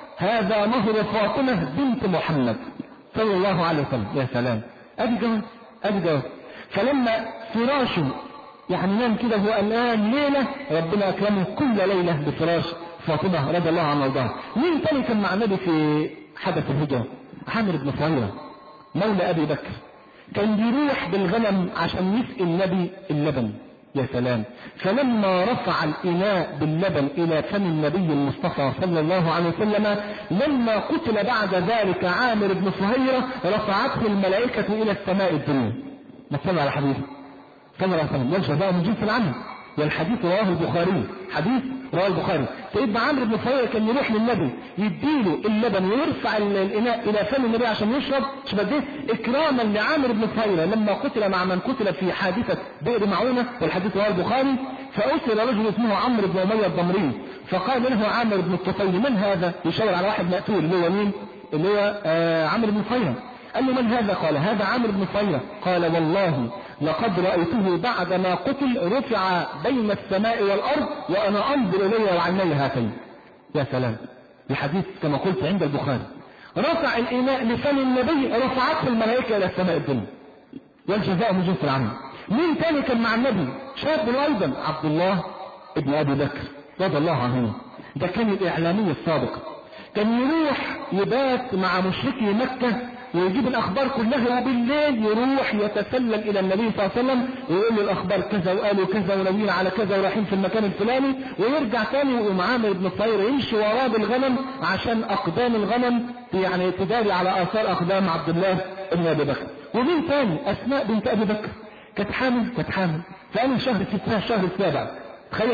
هذا مهر فاطمة بنت محمد صلى الله عليه وسلم. يا سلام، ادي جواز، ادي جواز. فلما فراشه يعني نام كده هو الان ليلة ربنا اكرمه كل ليلة بفراش فاطمة رضي الله عنها وارضاها. مين تاني كان مع النبي في حدث الهجرة؟ عامر بن فهيرة مولى ابي بكر، كان بيروح بالغنم عشان يسقي النبي اللبن. يا سلام. فلما رفع الإناء باللبن إلى فم النبي المصطفى صلى الله عليه وسلم، لما قتل بعد ذلك عامر بن فهيرة رفعته الملائكة إلى السماء الدنيا. ما صلى على حديث صلى الله عليه وسلم، والجزاء من جنس العمل. والحديث رواه البخاري، حديث رواه البخاري. سيدنا عامر بن فهيرة كان يروح للنبي يديله اللبن ويرفع الإناء إلى فم النبي عشان يشرب. شوف قد ايه إكراما لعامر بن فهيرة لما قتل مع من قتل في حادثة بئر معونة، والحديث رواه البخاري. فأسر رجل اسمه عمرو بن أمية الضمري، فقال له عامر بن الطفيل من هذا؟ يشاور على واحد مقتول اللي هو مين؟ اللي هو عمرو بن فهيرة. قال له من هذا؟ قال هذا عامر بن فهيرة. قال والله لقد رأيته بعدما قتل رفع بين السماء والأرض وأنا أنظر إليه وعيني هاتين. يا سلام. الحديث كما قلت عند البخاري، رفع الإناء لفم النبي رفعته الملائكة إلى السماء الدنيا، والجزاء من جنس العمل. مين تاني كان مع النبي؟ شاب أيضا، عبد الله ابن أبي بكر رضي الله عنه. ده كان الإعلامي السابق، كان يروح يبات مع مشركي مكة ويجيب الأخبار كلها، وبالليل يروح يتسلل إلى النبي صلى الله عليه وسلم ويقول له الأخبار كذا وقالوا كذا ونبينا على كذا ورايحين في المكان الفلاني، ويرجع تاني ويقوم عامر بن فهيرة يمشي وراه بالغنم عشان أقدام الغنم يعني تداري على آثار أقدام عبد الله بن أبي بكر. ومين تاني؟ أسماء بنت أبي بكر كانت حامل، فأنا شهر 6 الشهر السابع، تخيل.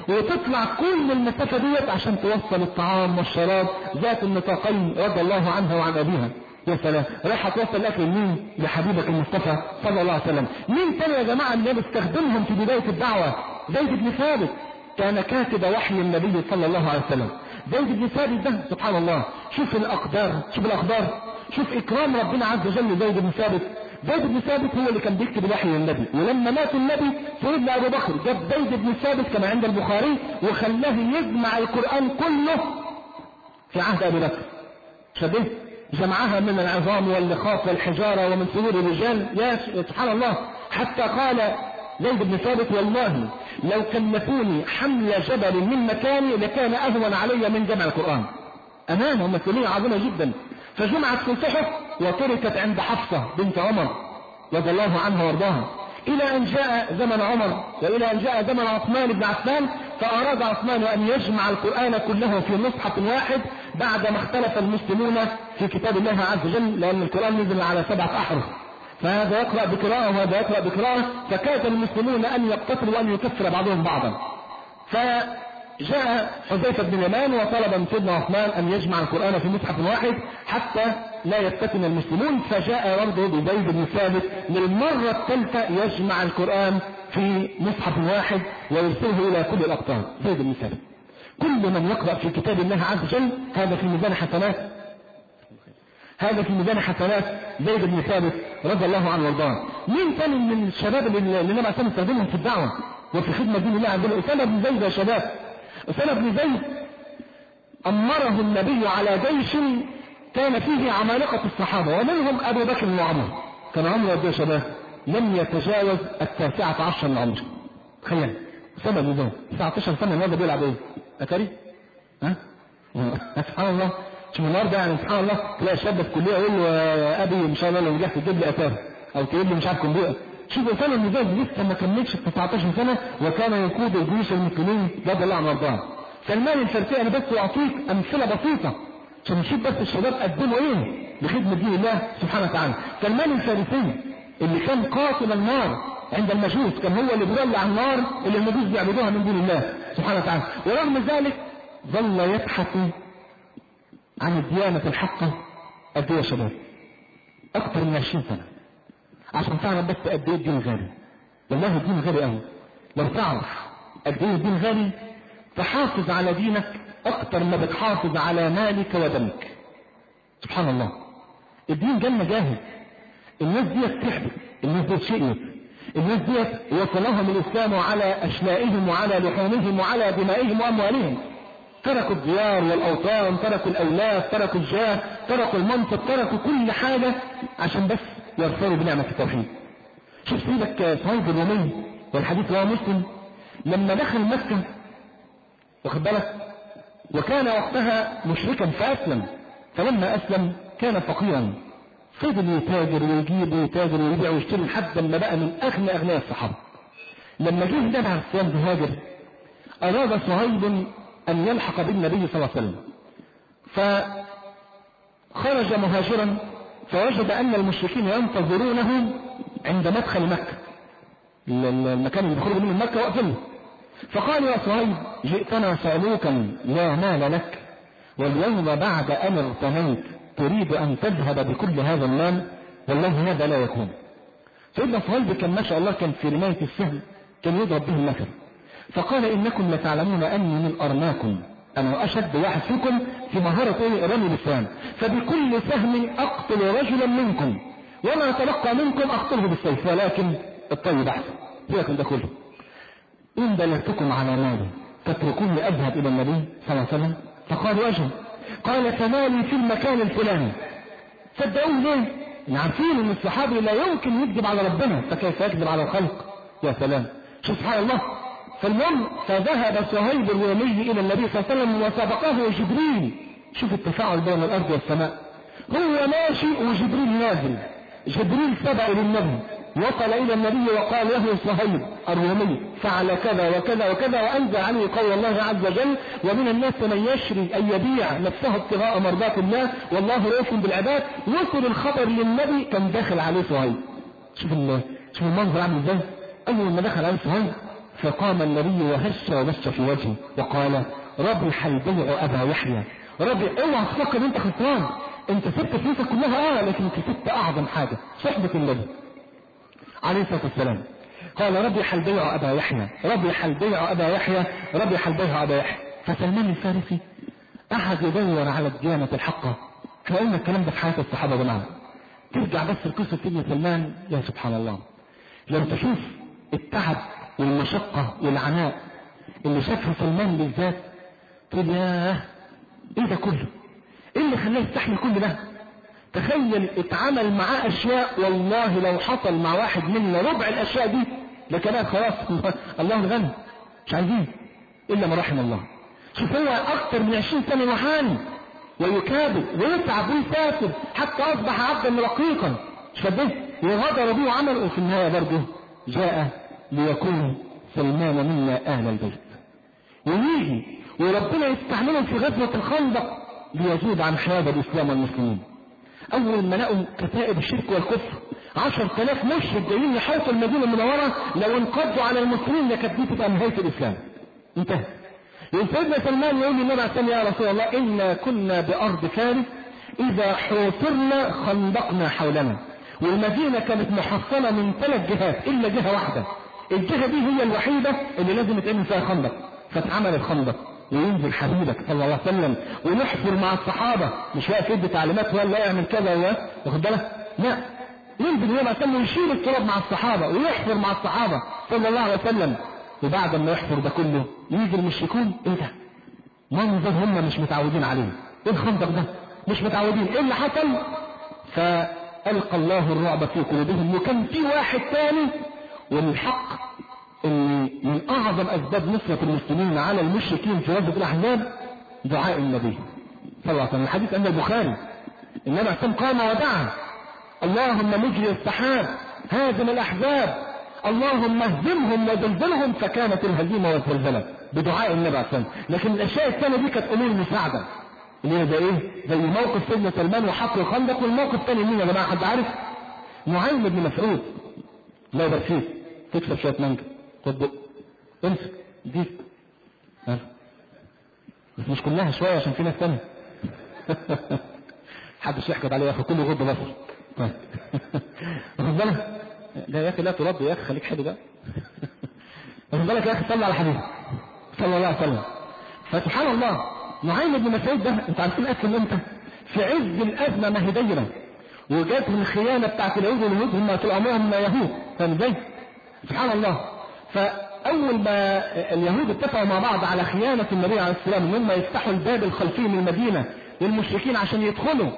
وتطلع كل المسافة ديت عشان توصل الطعام والشراب ذات النطاقين رضي الله عنها وعن أبيها. يا سلام، رايحة توصل الأكل لمين؟ لحبيبك المصطفى صلى الله عليه وسلم. مين تاني يا جماعة اللي بيستخدمهم في بداية الدعوة؟ زيد بن ثابت، كان كاتب وحي النبي صلى الله عليه وسلم. زيد بن ثابت ده سبحان الله، شوف الأقدار، شوف الأخبار، شوف إكرام ربنا عز وجل زيد بن ثابت. زيد بن ثابت هو اللي كان بيكتب الوحي للنبي، ولما مات النبي سيدنا أبو بكر جاب زيد بن ثابت كما عند البخاري وخلاه يجمع القرآن كله في عهد أبي بكر. شبه جمعها من العظام واللخاف والحجارة ومن صدور الرجال. يا سبحان الله، حتى قال زيد بن ثابت والله لو كلفوني حمل جبل من مكاني لكان أهون علي من جمع القرآن. أمانة ومسؤولية عظيمة جدا. فجمعت في الصحف وتركت عند حفصة بنت عمر رضي الله عنها وارضاها، إلى أن جاء زمن عمر وإلى أن جاء زمن عثمان بن عفان، فأراد عثمان أن يجمع القرآن كله في مصحف واحد بعدما اختلف المسلمون في كتاب الله عز وجل، لأن القرآن نزل على 7 أحرف، فهذا يقرأ بقراءة وهذا يقرأ بقراءة، فكاد المسلمون أن يقتتلوا وأن يكفر بعضهم بعضا. فجاء حذيفة بن اليمان وطلب من سيدنا عثمان أن يجمع القرآن في مصحف واحد حتى لا يفتتن المسلمون، فجاء برضه بزيد بن ثابت للمرة الثالثة يجمع القرآن في مصحف واحد ويرسله إلى كل الأقطار. زيد بن ثابت كل من يقرأ في كتاب الله عز وجل هذا في ميزان حسنات، هذا في ميزان حسنات زيد بن ثابت رضي الله عنه وارضاه. مين ثاني من الشباب اللي النبي عليه يستخدمهم في الدعوة وفي خدمة دين الله عز وجل؟ أسامة بن زيد يا شباب. أسامة بن زيد أمره النبي على جيش كان فيه عمالقة الصحابة ومنهم أبو بكر وعمر. كان عمره قد ايه يا شباب؟ لم يتجاوز 19 من عمره. تخيل أسامة بن زيد 19 سنة النهارده بيلعب ايه؟ أتاري؟ ها؟ سبحان الله. شوف النهارده يعني سبحان الله تلاقي شاب في الكلية يقول له يا أبي إن شاء الله لو نجحت تجيب لي أتاري أو تجيب لي مش عارف كمبيوتر. شوف أسامة بن زيد لسه ما كملش 19 سنة وكان يقود الجيوش المسلمين رضي الله عنه وارضاه. سلمان الفارسي، أنا بس أعطيك أمثلة بسيطة عشان نشوف بس الشباب قدموا إيه لخدمة دين الله سبحانه وتعالى. سلمان الفارسي اللي كان قاتل النار عند المجوس، كان هو اللي بيولع النار اللي المجوس بيعبدوها من دين الله سبحانه وتعالى، ورغم ذلك ظل يبحث عن الديانة الحقة. قد ايه يا شباب؟ أكثر من 20 سنة عشان تعرف بس قد ايه الدين غالي. والله الدين غالي قوي. لو تعرف قد ايه الدين غالي تحافظ على دينك أكثر ما بتحافظ على مالك ودمك. سبحان الله. الدين جنة جاهز. الناس ديت تحبط، الناس ديت شئت، الناس ديت وصلهم الإسلام على أشلائهم وعلى لحومهم وعلى دمائهم وأموالهم. تركوا الديار والأوطان، تركوا الأولاد، تركوا الجاه، تركوا المنصب، تركوا كل حاجة عشان بس يرفعوا بنعمة التوحيد. شوف سيدك صهيب الرومي والحديث رواه مسلم لما دخل مكة، واخد بالك، وكان وقتها مشركا فأسلم، فلما أسلم كان فقيرا، فضل يتاجر ويجيب ويتاجر ويبيع ويشتري لحد ما بقى من أغنى أغنياء الصحابة. لما جه النبي عليه الصلاة والسلام بهاجر أراد صهيب أن يلحق بالنبي صلى الله عليه وسلم، فخرج مهاجرا فوجد أن المشركين ينتظرونه عند مدخل مكة، المكان اللي بيخرج منه مكة وقفله. فقال يا صهيب جئتنا سألوكا لا مال لك، واليوم بعد أن اغتنيت تريد أن تذهب بكل هذا المال؟ والله هذا لا يكون. سيدنا صهيب كان ما شاء الله كان في رماية السهم كان يضرب به المثل، فقال إنكم لتعلمون أني من أرماكم، أنا أشد واحد فيكم في مهارة رمي السهم، فبكل سهم أقتل رجلا منكم وما تبقى منكم أقتله بالسيف، ولكن الطيب أحسن. فيكم ده كله. إن دلتكم على مالي تتركوني أذهب إلى النبي صلى الله عليه وسلم؟ فقالوا أجل. قال فمالي في المكان الفلاني. صدقوني ليه؟ عارفين ان الصحابي لا يمكن يكذب على ربنا، فكيف يكذب على الخلق؟ يا سلام، شوف سبحان الله. فاليوم فذهب صهيب الرومي الى النبي صلى الله عليه وسلم وسبقه جبريل. شوف التفاعل بين الارض والسماء، هو ماشي وجبريل نازل. جبريل سبق للنبي وصل الى النبي وقال له صهيب الرومي فعل كذا وكذا وكذا، وانزل عليه قول الله عز وجل ومن الناس من يشري ان يبيع نفسه ابتغاء مرضات الله والله رؤوف بالعباد. وصل الخبر للنبي كان داخل عليه صهيب. شوف المنظر عامل ازاي. اول ما دخل عليه صهيب فقام النبي وهش ومش في وجهه وقال ربح البيع أبا يحيى. اوعى تفكر انت خسران، انت سبت فلوسك كلها لكن انت سبت اعظم حاجة، صحبة النبي عليه الصلاة والسلام. قال ربح البيع أبا يحيى، ربح البيع أبا يحيى، ربح البيع أبا يحيى. فسلمان الفارسي قعد يدور على الديانة الحقة. احنا قلنا الكلام ده في حياة الصحابة جماعة. ترجع بس لقصة سيدنا سلمان، يا سبحان الله، لو تشوف التعب والمشقة والعناء اللي شافه سلمان بالذات تقول ياه ايه ده كله، ايه اللي خلاه يستحمل كل ده؟ تخيل اتعامل معاه اشياء والله لو حصل مع واحد منا ربع الاشياء دي لكان خلاص الله الغني مش عايزين الا ما رحم الله. شوف هو اكثر من 20 سنة يعاني ويكابد ويتعب ويسافر حتى اصبح عبدا رقيقا، شبه وغدر به وعمل، وفي النهاية برضه جاء ليكون سلمان منا اهل البيت، ويجي وربنا يستعمله في غزوة الخندق ليزود عن حياة الاسلام والمسلمين. اول ما لقوا كتائب الشرك والكفر 10,000 مشرك جايين يحاصروا المدينة المنورة، لو انقضوا على المسلمين لكانت دي تبقى نهاية الاسلام، انتهى. سيدنا سلمان يقول للنبي عليه الصلاة يا رسول الله إنا كنا بأرض فارس إذا حوصرنا خندقنا حولنا، والمدينة كانت محصنة من 3 جهات إلا جهة واحدة، الجهة دي هي الوحيدة اللي لازم يتعمل فيها خندق، فاتعمل الخندق وينزل حبيبك صلى الله عليه وسلم ونحفر مع الصحابة، مش واقف يدي تعليمات ولا يعمل كذا واخد بالك، لا ينزل النبي عليه الصلاة ويشيل التراب مع الصحابة ويحفر مع الصحابة صلى الله عليه وسلم. وبعد ما يحفر ده كله يجي المشركون، ايه ده منظر هم مش متعودين عليه، ايه الخندق ده مش متعودين، ايه اللي حصل؟ فألقى الله الرعب في قلوبهم. وكان في واحد ثاني، والحق ان من اعظم اسباب نصرة المسلمين على المشركين في غزوة الاحزاب دعاء النبي صلى الله عليه وسلم. الحديث عند البخاري النبي عليه الصلاة قام ودعا اللهم مجري السحاب هازم الاحزاب اللهم اهزمهم وزلزلهم، فكانت الهزيمة والزلزلة بدعاء النبي عليه الصلاة والسلام. لكن الاشياء الثانية دي كانت امور مساعدة، اللي هي زي ايه؟ زي موقف سيدنا سلمان وحفر الخندق. والموقف الثاني مين يا جماعة حد عارف؟ نعيم بن مسعود لا يبقى فيه تكسب شوية مانجا خد بق امسك دي بس مش كلها شوية عشان في ناس ثانيه حدش يحكد عليه يا اخي كله غض بصر. طيب واخد بالك؟ لا يا اخي لا ترد يا اخي خليك حلو بقى واخد بالك يا اخي صلى على حبيبه صلى الله عليه وسلم. فسبحان الله نعيم بن مسعود ده انت عارفين اسلم امتى؟ في عز الازمه ما هي دايره وجات من الخيانه بتاعت اليهود، واليهود هم طول عمرهم يهود، فاهم ازاي؟ سبحان الله. فاول ما اليهود اتفقوا مع بعض على خيانه النبي عليه السلام ان هم يفتحوا الباب الخلفي من المدينه للمشركين عشان يدخلوا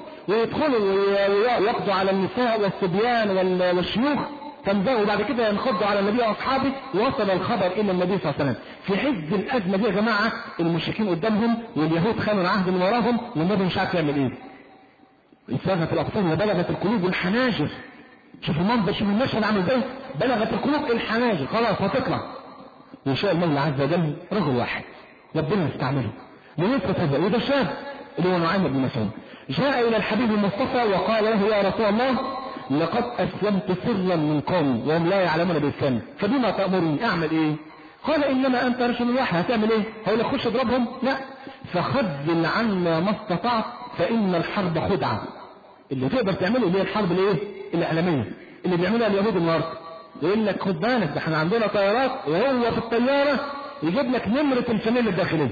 ويقضوا على النساء والصبيان والشيوخ، فانزلوا وبعد كده ينخضوا على النبي واصحابه، وصل الخبر الى النبي صلى الله عليه وسلم. في عز الازمه دي يا جماعه المشركين قدامهم واليهود خانوا العهد من وراهم، والنبي مش عارف يعمل ايه. انساغت الابصار وبلغت القلوب الحناجر. شوف المنظر، شوف المشهد عامل ازاي، بلغت القلوب الحناجر، خلاص هتطلع. وشاء المولى عز وجل رجل واحد ربنا يستعمله لنصرة هذا، وده شاب اللي هو نعيم بن مسعود جاء الى الحبيب المصطفى وقال له يا رسول الله لقد اسلمت سرا من قومي وهم لا يعلمون باسلامي فبما تأمرني اعمل ايه؟ قال انما انت رجل واحد، هتعمل ايه؟ هقول لك خش اضربهم؟ لا، فخذل عنا ما استطعت فان الحرب خدعة. اللي تقدر تعمله اللي هي الحرب الايه؟ الاعلامية اللي بيعملها اليهود النهارده، يقول لك خد بالك ده احنا عندنا طيارات وهو في الطيارة يجيب لك نمرة الفانيلا الداخلية.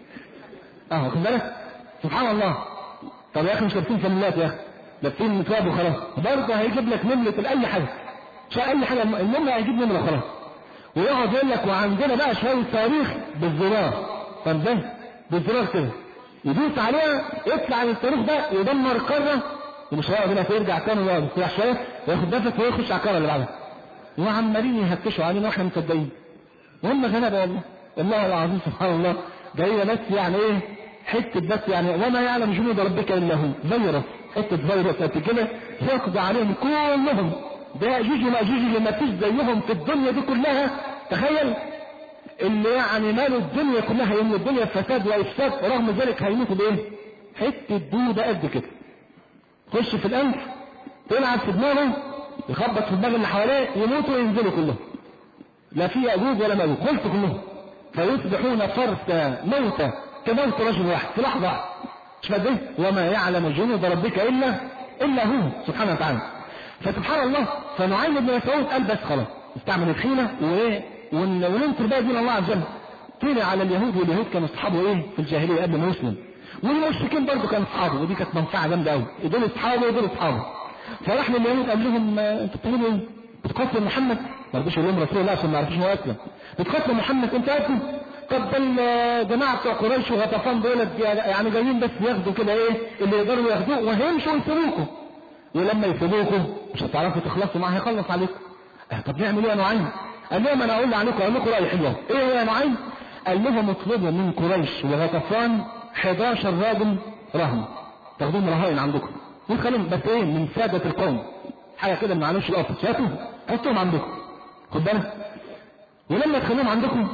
خد بالك سبحان الله. طب يا اخي مش لابسين فانيلات يا اخي، لابسين متواب وخلاص، برضه هيجيب لك نمرة اي حاجة، اي حاجة المهم هيجيب نمرة خلاص، ويقعد يقول لك وعندنا بقى شوية صواريخ بالزرار، طب ده بالزرار كده يدوس عليها يطلع الصاروخ ده يدمر قارة، ومش هيقعد هنا يرجع تاني ويقعد يستريح شوية وياخد نفس ويخش على القارة اللي بعدها، وعمالين يهكشوا علينا واحنا مصدقين وهم غلابة والله. الله العظيم سبحان الله جاية بس يعني ايه حتة بس يعني وما يعلم جنود ربك الا هو، فيروس حتة فيروس قد كده يقضي عليهم كلهم. ده يأجوج ومأجوج اللي ما فيش زيهم في الدنيا دي كلها، تخيل اللي يعني مالوا الدنيا كلها يوم الدنيا فساد وإفساد، ورغم ذلك هيموتوا بايه؟ حتة دودة قد كده خش في الأنف تلعب في دماغه يخبط في دماغ اللي حواليه يموتوا وينزلوا كلهم. لا في يأجوج ولا مأجوج، قلت كلهم فيصبحون فرسا موتى كموت رجل واحد في لحظة واحدة. مش فاهم ايه؟ وما يعلم جنود ربك إلا هو سبحانه وتعالى. فسبحان الله، فنعيم بن مسعود قال بس خلاص استعمل الخيلة وايه وننصر بقى دين الله عز وجل. طلع على اليهود، واليهود كانوا اصحابه ايه في الجاهلية قبل ما يسلم، والمشركين برضه كانوا اصحابه، ودي كانت منفعة جامدة قوي، دول اصحابه ودول اصحابه. فراح لليهود قال لهم انتوا بتعملوا ايه؟ بتقاتلوا محمد؟ ما رضوش يقول لهم رسول الله عشان ما يعرفوش هو اسلم. بتقاتلوا محمد انت اسلم؟ طب الجماعه بتوع قريش وغطفان دول يعني جايين بس ياخدوا كده ايه اللي يقدروا ياخدوه وهيمشوا ويسيبوكم، ولما يسيبوكم مش هتعرفوا تخلصوا معاه، هيخلص عليكم. طب نعمل ايه يا نعيم؟ قال لهم انا اقول لكم راي حلو. ايه يا نعيم؟ قال لهم اطلبوا من قريش وغطفان 11 راجل رهن تاخدوهم رهائن عندكم، وتخليهم بس ايه من سادة القوم، حاجة كده ما علوش القفص، حطوهم عندكم، خد بالك. ولما تخليهم عندكم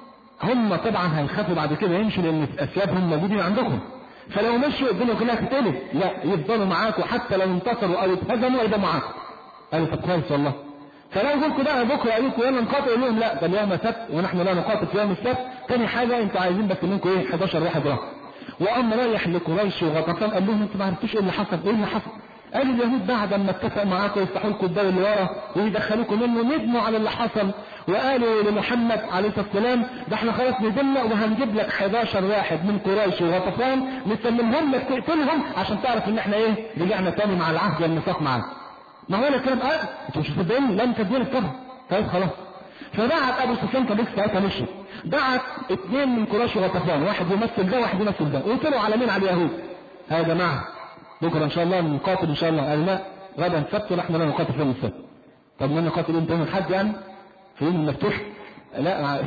هم طبعا هيخافوا بعد كده يمشوا، لان اسيادهم موجودين عندكم، فلو مشوا الدنيا كلها تتقلب، لا يفضلوا معاكم حتى لو انتصروا او اتهزموا يبقوا معاكم. قالوا طب كويس والله. فلو قلتوا بقى بكره قالوا لكم يلا نقاتل، يقول لهم لا ده اليوم سبت ونحن لا نقاتل في يوم السبت. تاني حاجه انتوا عايزين بس منكم ايه 11 واحد راح. وقام رايح لقريش وغطفان قال لهم انتوا ما عرفتوش ايه اللي حصل. ايه اللي حصل؟ قال اليهود بعد ما اتفقوا معاكم يفتحوا لكم الباب اللي ورا ويدخلوكم منه، ندموا على اللي حصل وقالوا لمحمد عليه الصلاه والسلام ده احنا خلاص ندمنا وهنجيب لك 11 واحد من قريش وغطفان نسلمهم لك تقتلهم عشان تعرف ان احنا ايه رجعنا تاني مع العهد والميثاق معاك. ما هو الكلام انتوا مش مصدقين؟ لا مصدقين الكلام. طيب خلاص. فبعت ابو سفيان كان لسه ساعتها مشي، بعت 2 من قريش وغطفان، واحد يمثل ده واحد يمثل ده، وطلعوا على مين؟ على اليهود. يا جماعه بكره ان شاء الله نقاتل ان شاء الله. قال لا غدا السبت ونحن لا نقاتل في يوم السبت. طب ما نقاتل امتى؟ يوم الاحد يعني في يوم المفتوح؟ لا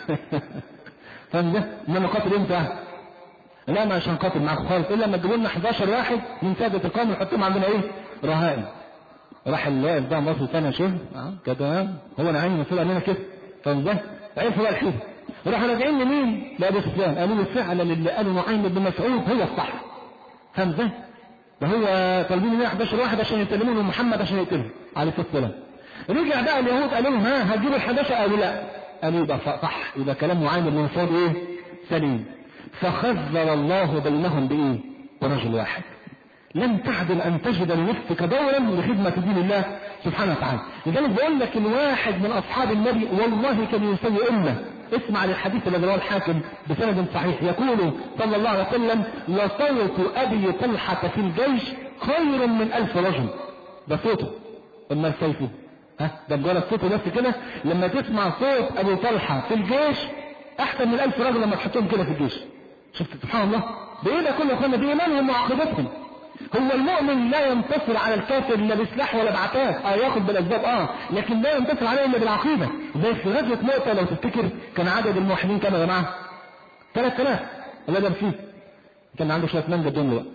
فاهم ده؟ ما نقاتل امتى؟ لا مش هنقاتل معاكم خالص الا لما تجيبوا لنا 11 واحد من سادة القوم نحطهم عندنا ايه رهائن. راح الواقف ده مصر ثاني شهر كده هو انا عيني مسؤول عننا كده. فاهم ده؟ عرفوا بقى الحين راحوا راجعين لمين؟ لابو سفيان، قالوا له فعلا اللي قالوا نعيم بن مسعود هو الصح. فاهم ده؟ ده هو طالبين منه 11 واحد عشان يسلموا له محمد عشان يقتله عليه الصلاه والسلام. رجع بقى اليهود قالوا لهم هتجيبوا ال 11؟ قالوا لا. قالوا يبقى صح، يبقى كلام نعيم بن مسعود ايه؟ سليم. فخذل الله بينهم بايه؟ برجل واحد. لم تعدل ان تجد لنفسك دورا لخدمه دين الله سبحانه وتعالى. لذلك بقول لك الواحد من اصحاب النبي والله كان يسوي امه. اسمع للحديث الذي رواه الحاكم بسند صحيح، يقول صلى الله عليه وسلم لصوت ابي طلحه في الجيش خير من 1000 رجل. ده صوته، اما سيفه ده مجرد صوته بس كده. لما تسمع صوت ابو طلحه في الجيش احسن من 1000 رجل لما تحطهم كده في الجيش. شفت سبحان الله؟ بايه ده كله؟ اخوانا بايمانهم وعقيدتهم. هو المؤمن لا ينتصر على الكافر لا بسلاح ولا بعتاد، ياخد بالاسباب لكن لا ينتصر عليه الا بالعقيده. زي في غزوه مؤتة لو تفتكر كان عدد الموحدين كام يا جماعه؟ 3000. الله ده فيه كان عنده شويه مانجا الدنيا بقى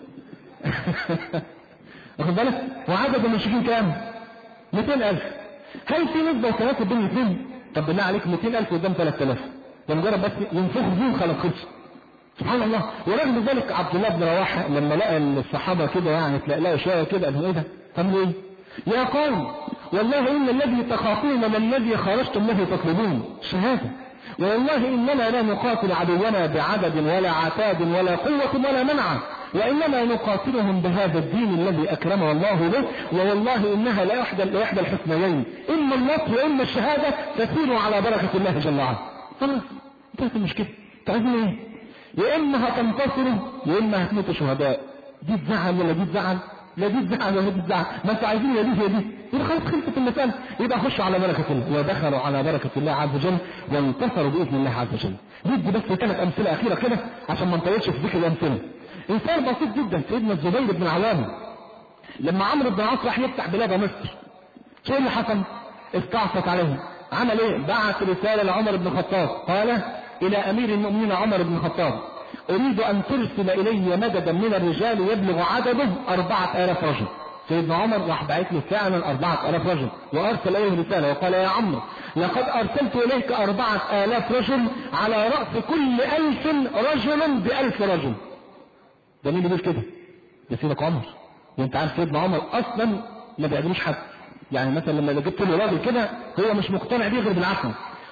واخد بالك؟ وعدد المشركين كام؟ 200,000. هل في نسبه وتناسب بين الاثنين؟ طب بالله عليك 200,000 قدام 3000 ده مجرد بس ينفخوا فيهم خلاص خلص. سبحان الله. ورغم ذلك عبد الله بن رواحه لما لقى الصحابه كده يعني تلاقوا شويه كده قال ايه ده؟ تعملوا ايه؟ يا قوم والله ان الذي تخافون للذي خرجتم له تطلبون شهاده، والله اننا لا نقاتل عدونا بعدد ولا عتاد ولا قوه ولا منع، وانما نقاتلهم بهذا الدين الذي اكرمه الله به، ووالله انها لا احدى الحسنيين، اما النصر واما الشهاده تسير على بركه الله جل وعلا. خلاص انتهت المشكله. تعرفين ايه؟ يا اما هتنتصروا يا اما هتموتوا شهداء. دي تزعل ولا دي تزعل؟ لا دي تزعل ولا دي تزعل. ما انتوا عايزين يا دي يا دي. يبقى خلاص خلصت المسألة. يبقى خشوا على بركة الله، ودخلوا على بركة الله عز وجل وانتصروا بإذن الله عز وجل. ندي بس 3 أمثلة أخيرة كده عشان ما نطولش في ذكر الأمثلة. إنسان بسيط جدا سيدنا الزبير بن العوام لما عمرو بن العاص راح يفتح بلاد مصر، شو اللي حصل؟ استعصت عليه. عمل ايه؟ بعث رسالة لعمر بن الخطاب قال الى امير المؤمنين عمر بن الخطاب اريد ان ترسل الي مددا من الرجال يبلغ عدده 4000 رجل. سيدنا عمر راح باعث له فعلا 4000 رجل وارسل اليه رسالة وقال يا عمرو لقد ارسلت اليك 4000 رجل على رأس كل 1000 رجل ب1000 رجل. ده مين اللي بيقول كده؟ ده سيدك عمر. وانت عارف سيدنا عمر اصلا ما بيعجبوش حد، يعني مثلا لما جبت له راجل كده هو مش مقتنع بيه غير بالعقل،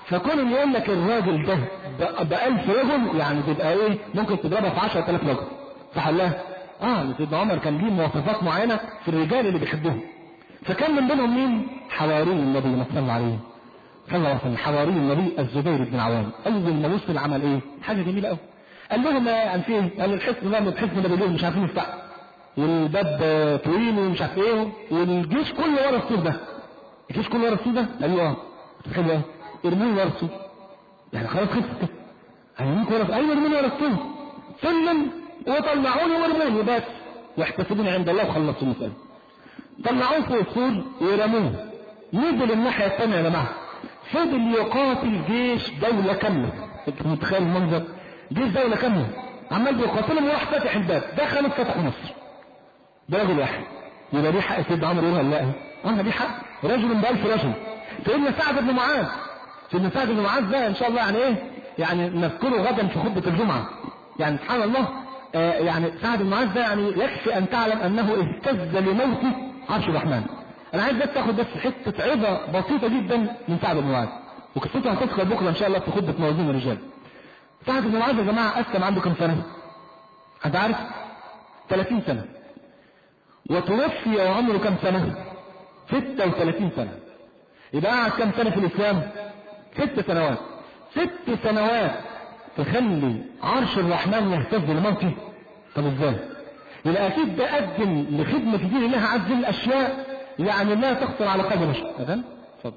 فكون ان يقول لك الراجل ده ب1000 رجل، يعني تبقى ايه؟ ممكن تضربها في 10,000 رجل، صح ولا لا؟ سيدنا عمر كان ليه مواصفات معينه في الرجال اللي بيحبوهم، فكان من بينهم مين؟ حواري النبي ما صلى عليه صلى الله عليه وسلم، حواري النبي الزبير بن عوام. اول ما وصل عمل ايه؟ حاجه جميله قوي. قال لهم عن فين؟ قال الحصن ده من حصن نبيهم مش عارفين يفتحوا، والباب طويل ومش عارف ايه، والجيش كله ورا السور ده. الجيش كله ورا السور ده؟ ايوه. تخيل ايه؟ ارموني ورا السور، يعني خلاص خلصت كده. هيرموني ورا، ايوه ارموني ورا السور، سلم وطلعوني وارموني بس، واحتسبوني عند الله وخلصوا المساله. طلعوه فوق السور ورموه، نزل الناحيه الثانيه يا جماعه، فضل يقاتل جيش دوله كامله. انت متخيل المنظر؟ جيش دوله كامله عمال بيقاتلهم، وراح فاتح الباب، دخلوا فتحوا مصر برجل واحد. يبقى دي حق سيدنا عمر يقولها لا؟ دي حق رجل ب1000 رجل. سيدنا سعد بن معاذ، سيدنا سعد بن معاذ ده ان شاء الله يعني ايه؟ يعني نذكره غدا في خطبه الجمعه. يعني سبحان الله، يعني سعد بن معاذ ده يعني يكفي ان تعلم انه اهتز لموته عرش الرحمن. انا عايز بس تاخد بس حته عظه بسيطه جدا من سعد بن معاذ، وقصته هتذكر بكره ان شاء الله في خطبه موازين الرجال. سعد بن معاذ يا جماعه اسلم عنده كم سنه؟ حد عارف؟ 30 سنه. وتوفي وعمره كم سنه؟ 36 سنه. يبقى قعد كم سنه في الاسلام؟ 6 سنوات. 6 سنوات تخلي عرش الرحمن يهتز لموته؟ طب ازاي؟ يبقى اكيد ده قدم لخدمه دين الله عز وجل اشياء يعني لا تخطر على قلب بشر. اذن اتفضل.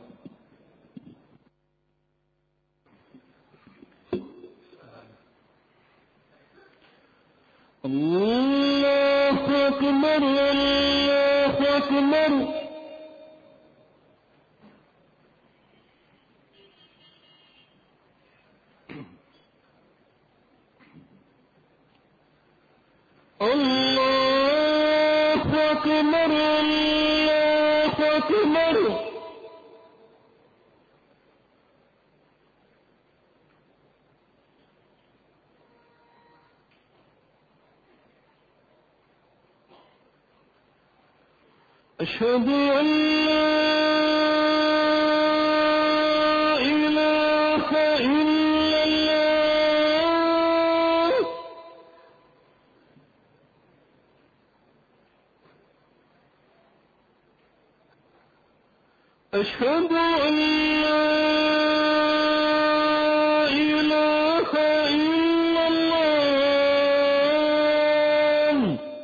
الله اكبر الله اكبر. الله اكبر الله اكبر. أشهد أن لا إله إلا الله. أشهد أن لا إله إلا الله.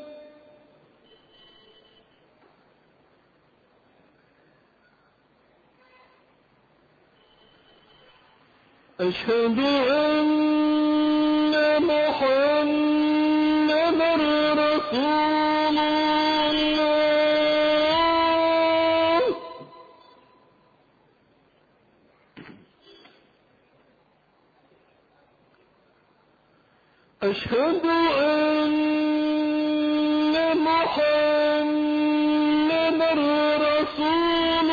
أشهد أن محمدا رسول الله. أشهد أن محمدا رسول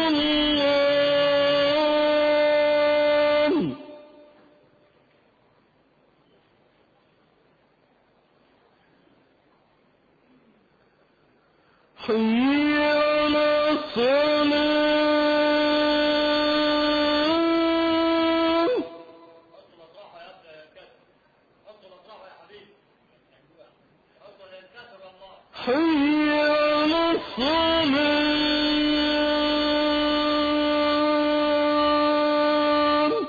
الله. حي على الصلاة. حي على الصلاة.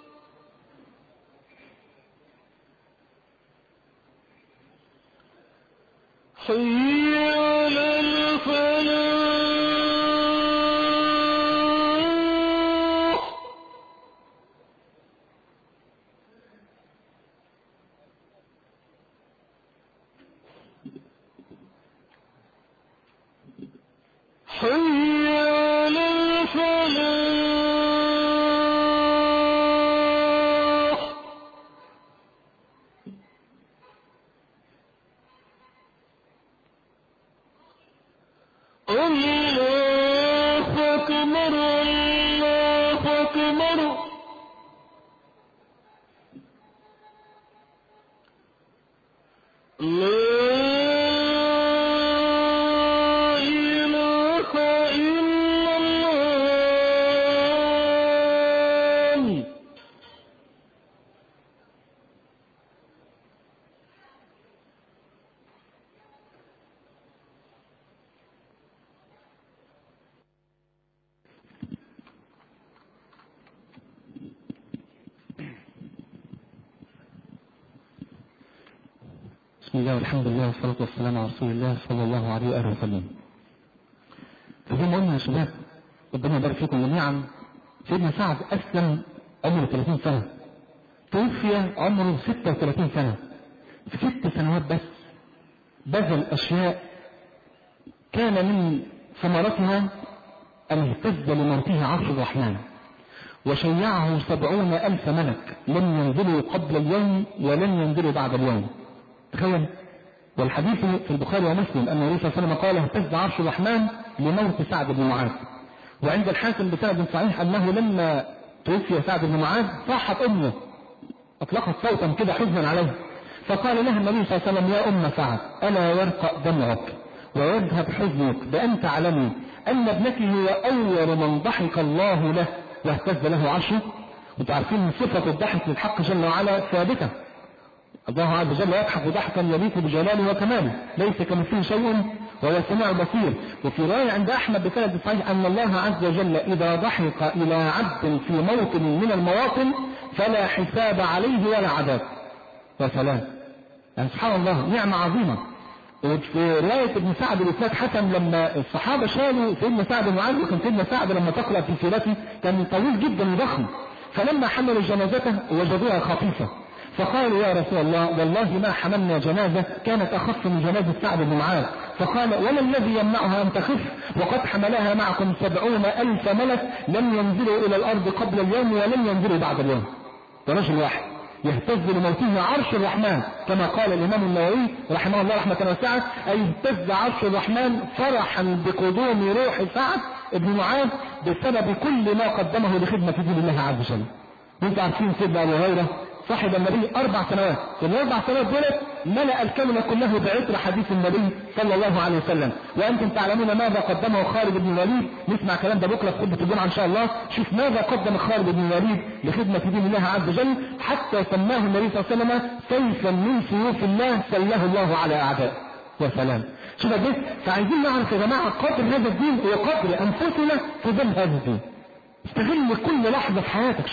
حي على الفلاح. حي على الفلاح. الله أكبر الله أكبر. لا إله إلا الله. بسم الله والحمد لله والصلاة والسلام على رسول الله صلى الله عليه وآله وسلم. فزي ما قلنا يا شباب ربنا يبارك فيكم جميعا، سيدنا سعد أسلم عمره 30 سنة، توفي عمره 36 سنة. في 6 سنوات بس بذل أشياء كان من ثمرتها أن اهتز لموته عرش الرحمن، وشيعه 70,000 ملك لم ينزلوا قبل اليوم ولن ينزلوا بعد اليوم. تخيل. والحديث في البخاري ومسلم أن النبي صلى الله عليه وسلم قال اهتز عرش الرحمن لموت سعد بن معاذ. وعند الحاكم بسند صحيح أنه لما توفي سعد بن معاذ صاحت أمه، أطلقت صوتا كده حزنا عليه، فقال لها النبي صلى الله عليه وسلم يا أم سعد ألا يرقى دمعك ويذهب حزنك بأن تعلمي أن ابنك هو أول من ضحك الله له واهتز له عرشه. وتعرفين صفة الضحك للحق جل وعلا ثابتة، الله عز وجل يضحك ضحكا يليق بجلاله وكماله، ليس كمثله شيء وهو السميع البصير. وفي رواية عند أحمد بسند صحيح أن الله عز وجل إذا ضحك إلى عبد في موطن من المواطن فلا حساب عليه ولا عذاب. وسلام. يعني سبحان الله نعمة عظيمة. وفي رواية ابن سعد الإسناد حسن لما الصحابة شالوا سيدنا سعد بن معاذ، وكان سيدنا سعد لما تقرأ في سيرته كان طويل جدا وضخم، فلما حملوا جنازته وجدوها خفيفة فقالوا يا رسول الله والله ما حملنا جنازة كانت أخف من جنازة سعد بن معاذ. فقال وما الذي يمنعها أن تخف وقد حملها معكم 70,000 ملك لم ينزلوا إلى الأرض قبل اليوم ولم ينزلوا بعد اليوم. ورجل واحد يهتز لموته عرش الرحمن كما قال الإمام النووي رحمه الله رحمة واسعة، أي اهتز عرش الرحمن فرحا بقدوم روح سعد بن معاذ بسبب كل ما قدمه لخدمة دين الله عز وجل. وانتم عارفين سيدنا أبو هريرة صاحب النبي 4 سنوات، والأربع سنوات دولت ملأ الكون كله بعطر حديث النبي صلى الله عليه وسلم. وأنتم تعلمون ماذا قدمه خالد بن الوليد، نسمع كلام ده بكرة في خطبة الجمعة إن شاء الله. شوف ماذا قدم خالد بن الوليد لخدمة دين الله عز وجل حتى سماه النبي صلى الله عليه وسلم سيفا من سيوف الله سله الله على أعدائه. وسلام. شوف ده، فعايزين نعرف يا جماعة قدر هذا الدين وقدر أنفسنا في ظل هذا الدين. استغل كل لحظة في حياتك،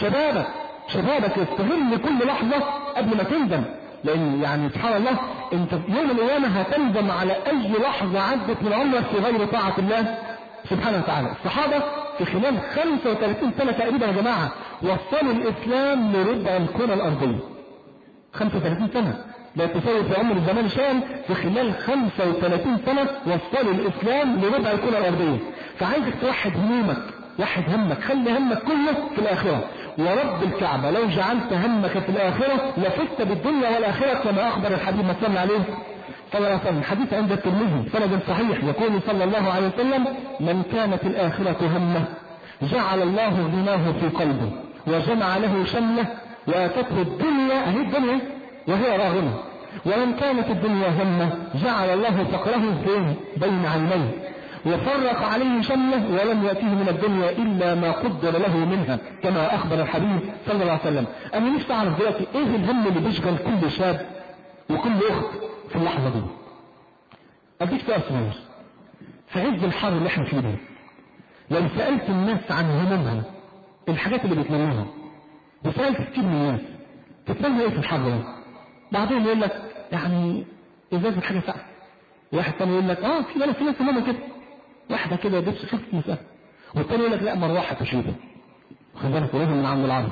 شبابك استغل كل لحظة قبل ما تندم، لأن يعني سبحان الله انت يوم القيامة هتندم على أي لحظة عدت من عمرك في غير طاعة الله سبحانه وتعالى. الصحابة في خلال 35 سنة تقريبا يا جماعة وصلوا الإسلام لربع الكرة الأرضية. 35 سنة لا تساوي في عمر الزمان شيئا، في خلال 35 سنة وصلوا الإسلام لربع الكرة الأرضية. فعايزك توحد همومك، وحد همك، خلي همك كله في الآخرة. ورب الكعبة لو جعلت همك في الآخرة لفزت بالدنيا والآخرة كما أخبر الحبيب صلى عليه صلى الله عليه وسلم. حديث عند الترمذي سند صحيح يقول صلى الله عليه وسلم من كانت الآخرة همه جعل الله غناه في قلبه وجمع له شمله وآتته الدنيا أهي الدنيا وهي راغمة. ومن كانت الدنيا همه جعل الله فقره بين عينيه وفرق عليه شمله ولم يأتيه من الدنيا إلا ما قدر له منها كما أخبر الحبيب صلى الله عليه وسلم. أنا نفسي أعرف دلوقتي إيه الهم اللي بيشغل كل شاب وكل أخت في اللحظة دي. أديك سؤال صغير في عز الحر اللي احنا فيه ده، لو سألت الناس عن همومها الحاجات اللي بيتمنوها وسألت كتير من الناس تتمنى ايه في الحر ده، بعضهم يقول لك يعني ازازة حاجة ساقعة، واحد تاني يقول لك في ناس همومها كده واحدة كده لبس خفيف مساء، والتاني يقول لك لا مروحة تشريبة خد بالك ولازم من عند العرض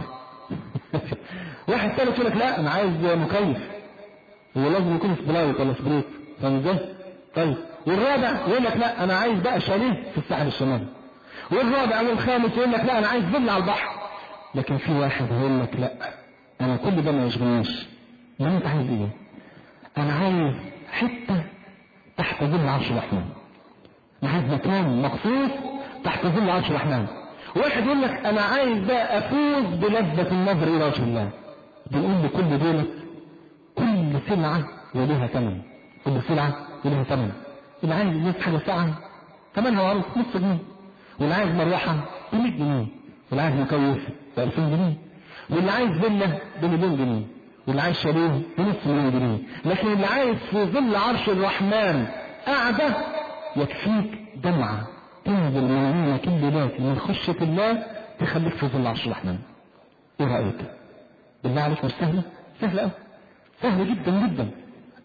واحد تالت يقول لك لا انا عايز مكيف ولازم يكون سبلايت ولا سبريت، فاهم ازاي؟ طيب والرابع يقول لك لا انا عايز بقى شاليه في الساحل الشمالي، والرابع والخامس يقول لك لا انا عايز فيلا على البحر. لكن في واحد يقول لك لا انا كل ده ما يشغلنيش. ما انت عايز ايه؟ انا عايز حته تحت ظل عرش الرحمن، انا عايز مكان مخصوص تحت ظل عرش الرحمن. واحد يقول لك انا عايز بقى افوز بلذة النظر الى وجه الله. بنقول لكل دول كل سلعة وليها ثمن، كل سلعة وليها ثمن. اللي عايز يجيب حاجة ساعة ثمنها معروف نص جنيه، واللي عايز مروحة ب100 جنيه، واللي عايز مكيف ب2000 جنيه، واللي عايز فيلا ب1,000,000 جنيه، واللي عايز شاليه ب500,000 جنيه. لكن اللي عايز في ظل عرش الرحمن قاعدة يكفيك دمعة تنزل من عينك الليلات من خشية الله تخليك في ظل عرش الرحمن. ايه رأيك؟ بالله عليك مش سهلة؟ سهلة قوي، سهلة جدا جدا.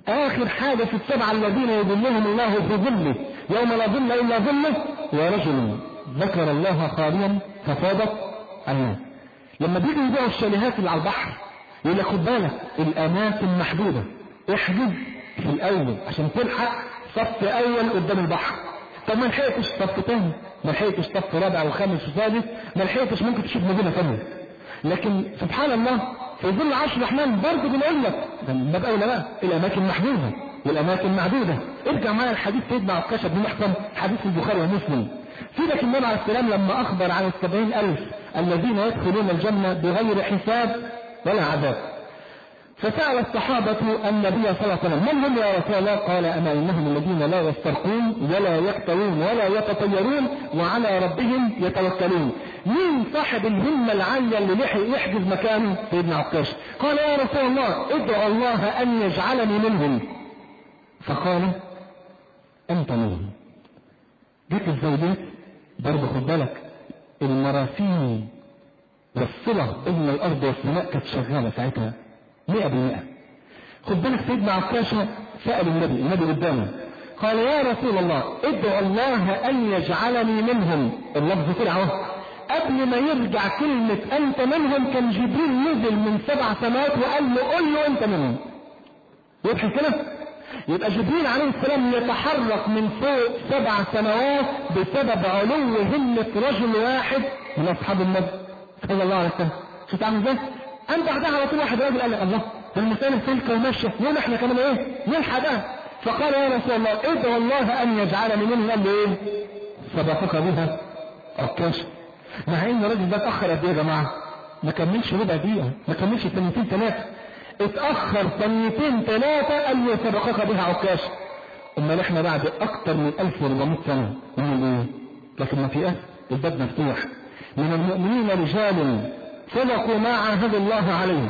آخر حاجة في السبعة الذين يظلهم الله في ظله يوم لا ظل إلا ظله، ورجل ذكر الله خاليا ففاضت عيناه. لما بيجوا يبيعوا الشاليهات اللي على البحر يقول لك خد بالك الأماكن محدودة، احجز في الأول عشان تلحق صف أول قدام البحر. طب ما لحقتش صف تاني، ما لحقتش صف رابع وخامس وسادس، ما لحقتش ممكن تشوف مدينة ثانية. لكن سبحان الله في ظل عرش الرحمن برضه بنقول لك ده من باب أولى بقى الأماكن محدودة والأماكن معدودة. ارجع معايا الحديث سيدنا عكاشة بن محصن حديث البخاري ومسلم. سيدك النبي عليه السلام لما أخبر عن 70,000 الذين يدخلون الجنة بغير حساب ولا عذاب، فسأل الصحابة النبي صلى الله عليه وسلم من هم يا رسول الله؟ قال أما إنهم الذين لا يسترقون ولا يكتوون ولا يتطيرون وعلى ربهم يتوكلون. مين صاحب الهمة العالية اللي لحق يحجز مكانه؟ سيدنا عكاشة. قال يا رسول الله ادعو الله أن يجعلني منهم. فقال أنت منهم. جيت الزوجات برضه خد بالك المراسيم والصلة بين الأرض والسماء كانت شغالة ساعتها 100%. خد بالك سيدنا عكاشة سأل النبي قدامه قال يا رسول الله ادعو الله أن يجعلني منهم. اللفظ طلع اهو قبل ما يرجع كلمة أنت منهم كان جبريل نزل من 7 سماوات وقال له قل له أنت منهم. يبقى كده يبقى جبريل عليه السلام يتحرك من فوق 7 سماوات بسبب علو همة رجل واحد من أصحاب النبي صلى الله عليه وسلم. شفت عامل ازاي؟ أنت بعدها على طول واحد راجل قال لك الله ده المسألة سلكة وماشية يوم احنا كمان ايه نلحق ده. فقال يا رسول الله ادعو الله أن يجعلني منهم. قال له ايه؟ سبقك بها عكاشة. مع ان الراجل ده اتأخر قد ايه يا جماعة؟ ما كملش ربع دقيقة، ما كملش 2 3 اتأخر 2 3 قال له سبقك بها عكاشة. امال احنا بعد اكتر من 1400 سنة نقول ايه؟ لكن ما في الباب مفتوح. من المؤمنين رجال صدقوا ما عاهدوا الله عليه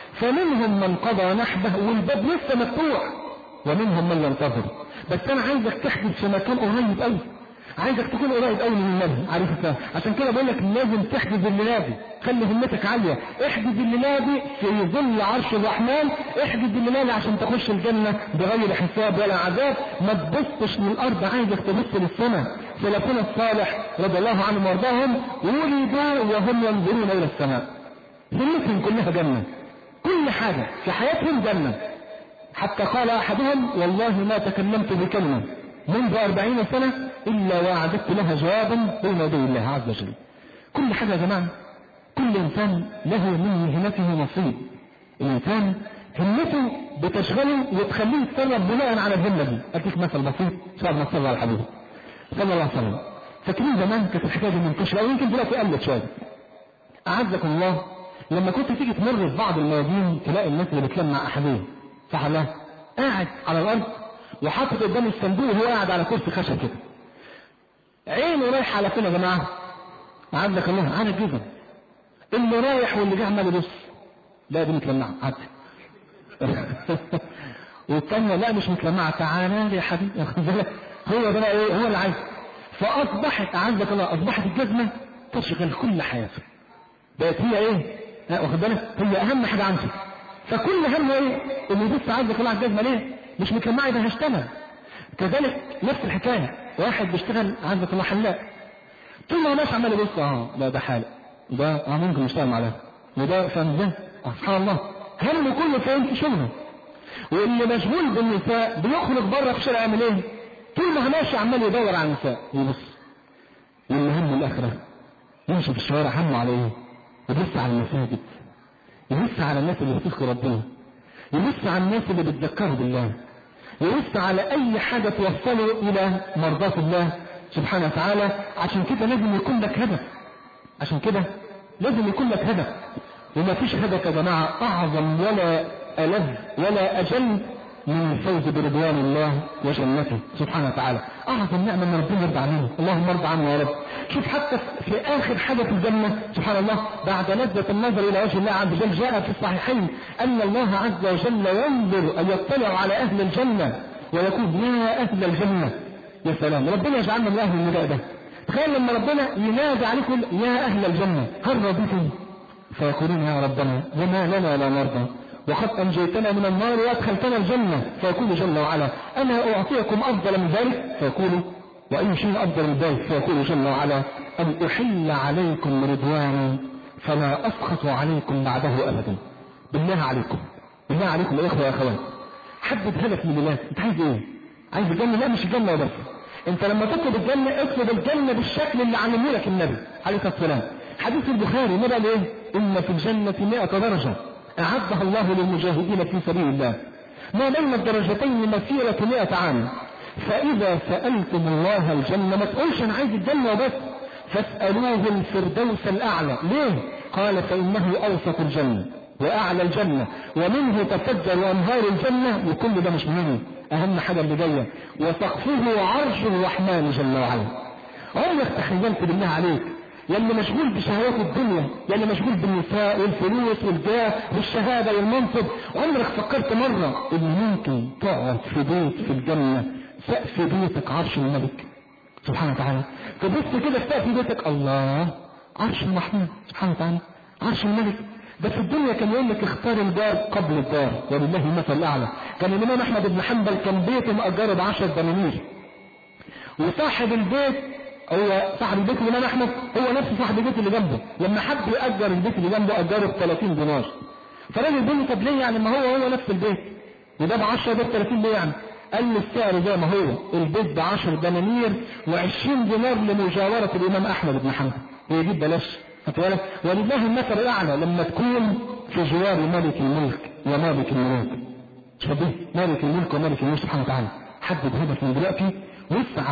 فمنهم من قضى نحبه والباب لسه مفتوح ومنهم من ينتظر. بس انا عايزك تحدث في مكان قريب قوي، عايزك تكون قريب قوي من النبي عارف ازاي. عشان كده بقول لك لازم تحجز الليله دي، خلي همتك عاليه، احجز الليله دي في ظل عرش الرحمن، احجز الليله دي عشان تخش الجنه بغير حساب ولا عذاب. ما تبصش من الارض، عايزك تبص للسماء. سلفنا الصالح رضي الله عنهم وارضاهم ولدوا وهم ينظرون الى السماء، همتهم كلها جنه، كل حاجه في حياتهم جنه. حتى قال احدهم والله ما تكلمت بكلمه منذ 40 سنة إلا وأعددت لها جوابا بين يدي الله عز وجل. كل حاجة يا جماعة، كل إنسان له من مهنته نصيب. الإنسان همته بتشغله وتخليه يتصرف بناء على الهمة دي. أديك مثل بسيط شاب ما صلى على الحبيب صلى الله عليه وسلم. فاكرين زمان كانت الحكاية دي منتشرة أو يمكن دلوقتي قلت شوية. أعزكم الله لما كنت تيجي تمر في بعض الميادين تلاقي الناس اللي بتلمع أحدهم صح الله قاعد على الأرض وحاطط قدام الصندوق وهو قاعد على كرسي خشب كده، عينه رايح على فين يا جماعه؟ عندك الله على الجبل، اللي رايح واللي جاي عمال يبص لا دي متلمعه عدي والثانيه لا مش متلمعه تعالى يا حبيبي هو ده ايه هو اللي عايز. فاصبحت عندك الله اصبحت الجزمه تشغل كل حياته، بقت هي ايه؟ واخد بالك هي اهم حاجه عنده. فكل همه ايه؟ اللي يبص عندك الله على الجزمه ليه؟ مش متلمعه يبقى هشتغل. كذلك نفس الحكايه، واحد بيشتغل عندك الله حلاق طول ما هو ماشي عمال يبص لا ده حالق ده ممكن يشتغل مع ده وده فاهم ازاي؟ سبحان الله همه كله فين؟ في شغله. واللي مشغول بالنساء بيخرج بره في الشارع يعمل ايه؟ طول ما هو ماشي عمال يدور على النساء يبص. واللي همه الاخره يمشي في الشوارع همه على ايه؟ يبص على المساجد، يبص على الناس اللي بتذكر ربنا، يبص على الناس اللي بتذكروا بالله، يبص على اي حاجة توصله الى مرضاة الله سبحانه وتعالى. عشان كده لازم يكون لك هدف، عشان كده لازم يكون لك هدف. وما فيش هدف يا جماعة اعظم ولا ألذ ولا اجل من الفوز برضوان الله وجنته سبحانه وتعالى. اعظم نعمة ان ربنا يرضى علينا، اللهم ارضى عنا يا رب. شوف حتى في اخر حاجة في الجنة سبحان الله بعد لذة النظر الى وجه الله عز وجل جاء في الصحيحين ان الله عز وجل ينظر ان يطلع على اهل الجنة ويقول يا اهل الجنة. يا سلام ربنا يجعلنا من اهل النداء ده. تخيل لما ربنا ينادي عليكم يا اهل الجنة هل رضيتم؟ فيقولون يا ربنا وما لنا لا نرضى وقد أنجيتنا من النار وأدخلتنا الجنة، فيقول جل وعلا أنا أعطيكم أفضل من ذلك، فيقول وأي شيء أفضل من ذلك، فيقول جل وعلا أن أحل عليكم رضواني فلا أسخط عليكم بعده أبدا. بالله عليكم، بالله عليكم يا إخوة يا أخوات، حدد هدف من الله. أنت عايز إيه؟ عايز الجنة؟ لا مش الجنة وبس. أنت لما تطلب الجنة اطلب الجنة بالشكل اللي علمه لك النبي عليه الصلاة والسلام. حديث البخاري النبي قال إيه؟ إن في الجنة 100 درجة أعدها الله للمجاهدين في سبيل الله، ما بين الدرجتين مسيرة 100 عام. فإذا سألتم الله الجنة ما تقولش أنا عايز الجنة وبس، فاسألوه الفردوس الأعلى. ليه؟ قال فإنه أوسط الجنة وأعلى الجنة ومنه تفجر أنهار الجنة، وكل ده مش مهم، أهم حاجة اللي جاية وسقفه عرش الرحمن جل وعلا. عمرك تخيلت بالله عليك يلي مشغول بشهوات الدنيا، يلي مشغول بالنساء والفلوس والجاه والشهادة والمنصب، عمرك فكرت مرة إن ممكن تقعد في بيت في الجنة سقف بيتك عرش الملك سبحانه وتعالى؟ تبص كده في سقف بيتك الله عرش الرحمن سبحانه وتعالى، عرش الملك. ده في الدنيا كان يقول لك اختار الدار قبل الدار، ولله المثل الأعلى. كان الإمام أحمد بن حنبل كان بيته مأجره ب10 دنانير، وصاحب البيت هو صاحب البيت الإمام أحمد هو نفس صاحب البيت اللي جنبه، لما حب يأجر البيت اللي جنبه أجره ب30 دينار. فالراجل بيقول له طب ليه يعني ما هو نفس البيت وده ب10 ده ب30 ليه يعني؟ قال له السعر زي ما هو، البيت ب10 دنانير و20 دينار لمجاورة الإمام أحمد بن حنبل، ويجيب بلاش. ولله المثل الأعلى لما تكون في جوار مالك الملك ومالك الملوك. شبه مالك الملك ومالك الملوك سبحانه وتعالى. حدد هدف من دلوقتي واسعى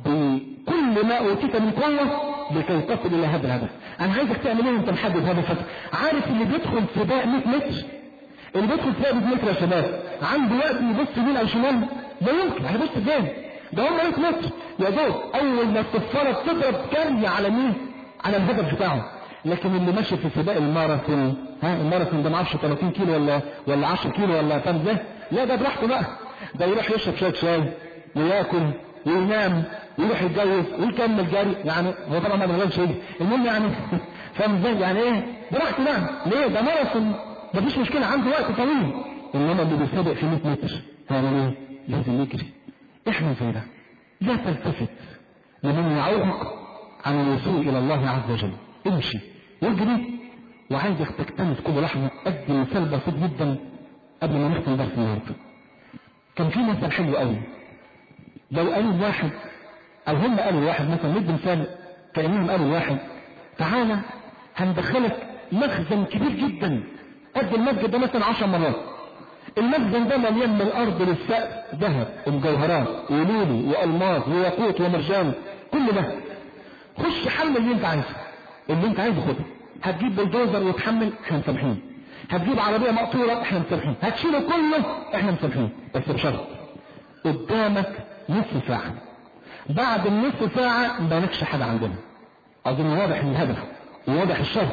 بكل ما أوتيت من قوة لكي تصل إلى هذا الهدف. أنا عايزك تعمل إيه وأنت محدد هدفك؟ عارف اللي بيدخل سباق 100 متر، اللي بيدخل سباق 100 متر يا شباب عنده وقت يبص يمين أو شمال؟ لا يمكن، هيبص فين؟ ده هم 100 متر يا دوب أول ما الصفارة بتضرب كري على مين؟ على الهدف بتاعه. لكن اللي ماشي في سباق الماراثون، الماراثون ده ما اعرفش 30 كيلو ولا 10 كيلو ولا كام ده، لا ده براحته بقى، ده يروح يشرب شويه شاي وياكل وينام ويروح يتجوز ويكمل جري. يعني هو طبعا ما بيعملش شيء، المهم يعني فاهم ازاي يعني ايه؟ براحته بقى. ليه؟ ده ماراثون مفيش مشكله، عنده وقت طويل. انما اللي بيسابق في 100 متر هيعمل ايه؟ لازم يجري. احنا زي ده. لا تلتفت لمن يعوقك عن الوصول الى الله عز وجل، امشي واجري. وعايزك تكتنس كل لحظه. ادي مثال بسيط جدا قبل ما نختم درس النهارده. كان في مثل حلو قوي، لو قالوا الواحد او هم قالوا الواحد مثلا، ندي مثال كانهم قالوا الواحد تعالى هندخلك مخزن كبير جدا قد المسجد ده مثلا 10 مرات. المخزن ده مليان من الارض للسقف ذهب ومجوهرات ولولي والماس وياقوت ومرجان، كل ده. خش حمل اللي انت عايزه، اللي انت عايزه خده. هتجيب بلدوزر وتحمل، احنا مسامحين. هتجيب عربيه مقطوره، احنا مسامحين. هتشيله كله، احنا مسامحين، بس بشرط قدامك نصف ساعه. بعد النصف ساعه ما لكش حاجه عندنا. اظن واضح الهدف وواضح الشرط.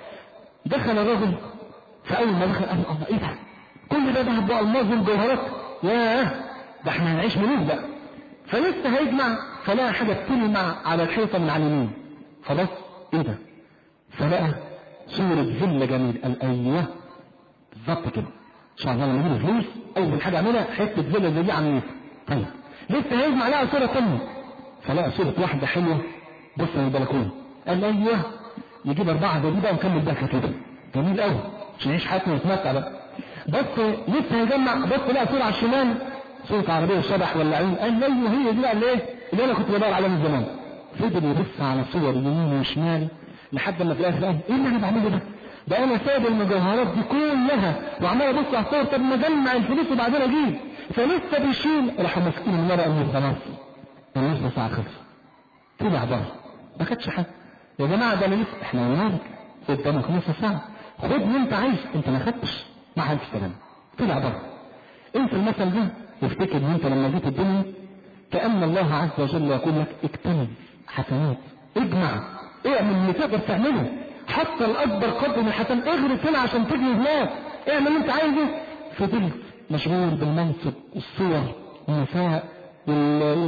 دخل الرجل، فاول ما دخل قال الله ايه ده؟ كل ده ذهب والماس والجوهرات، ياه ده احنا هنعيش منين بقى؟ فلسه هيجمع فلقى حاجه بتلمع على الحيطه من على اليمين، فبص ايه ده؟ فلقى صورة فيلا جميل. قال ايوه بالظبط كده، ان شاء الله لما يجيب فلوس اول حاجه اعملها حته فيلا زي دي على النيل. طيب لسه هيجمع لقى صوره ثانيه، فلقى صوره واحده حلوه بص من البلكونه. قال ايوه يجيب 4 زي دي بقى ونكمل بقى كده، جميل قوي عشان نعيش حياتنا ونتمتع بقى. بس لسه هيجمع، بص لقى صوره على الشمال، صوره عربيه شبح ولا عين. قال ايوه هي دي بقى اللي انا كنت بدور عليها من زمان. فضل يبص على صور يمين وشمال لحد ما في الاخر قال ايه اللي انا بعمله ده؟ ده انا سايب المجوهرات دي كلها وعمال ابص على الصور، طب ما اجمع الفلوس وبعدين اجيب. فلسه بيشيل راحوا ماسكين المرأة من خلاص النص ساعة خلص. طلع بره ما خدش حاجة. يا جماعة ده لسه احنا قلنا قدامك نص ساعة، خد اللي انت عايز، انت ما خدتش مع الف سلامة. طلع بره. انت المثل ده وافتكر ان انت لما جيت الدنيا كأن الله عز وجل يقول لك اكتمل حسنات، اجمع، اعمل اللي تقدر تعمله، حتى الاكبر قدر من الحسن، اغرس هنا عشان تجني هناك، اعمل اللي انت عايزه. فضلت مشغول بالمنصب والصور والنساء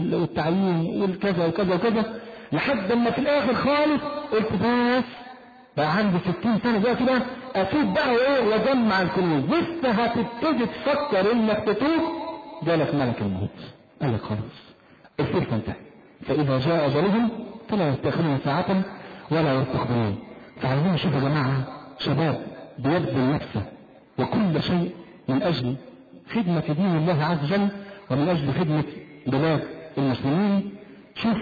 والتعليم والكذا وكذا وكذا لحد ما في الاخر خالص قلت بس بقى عندي 60 سنة دلوقتي بقى اتوب بقى وايه واجمع الكنوز، لسه هتبتدي تفكر انك تتوب جالك ملك الموت قال لك خلاص الفرصة انتهت، فاذا جاء اجلهم فلا يستأخرون ساعة ولا يستقدمون. فعايزين نشوف يا جماعة شباب بيبذل نفسه وكل شيء من اجل خدمة دين الله عز وجل ومن اجل خدمة بلاد المسلمين. شوف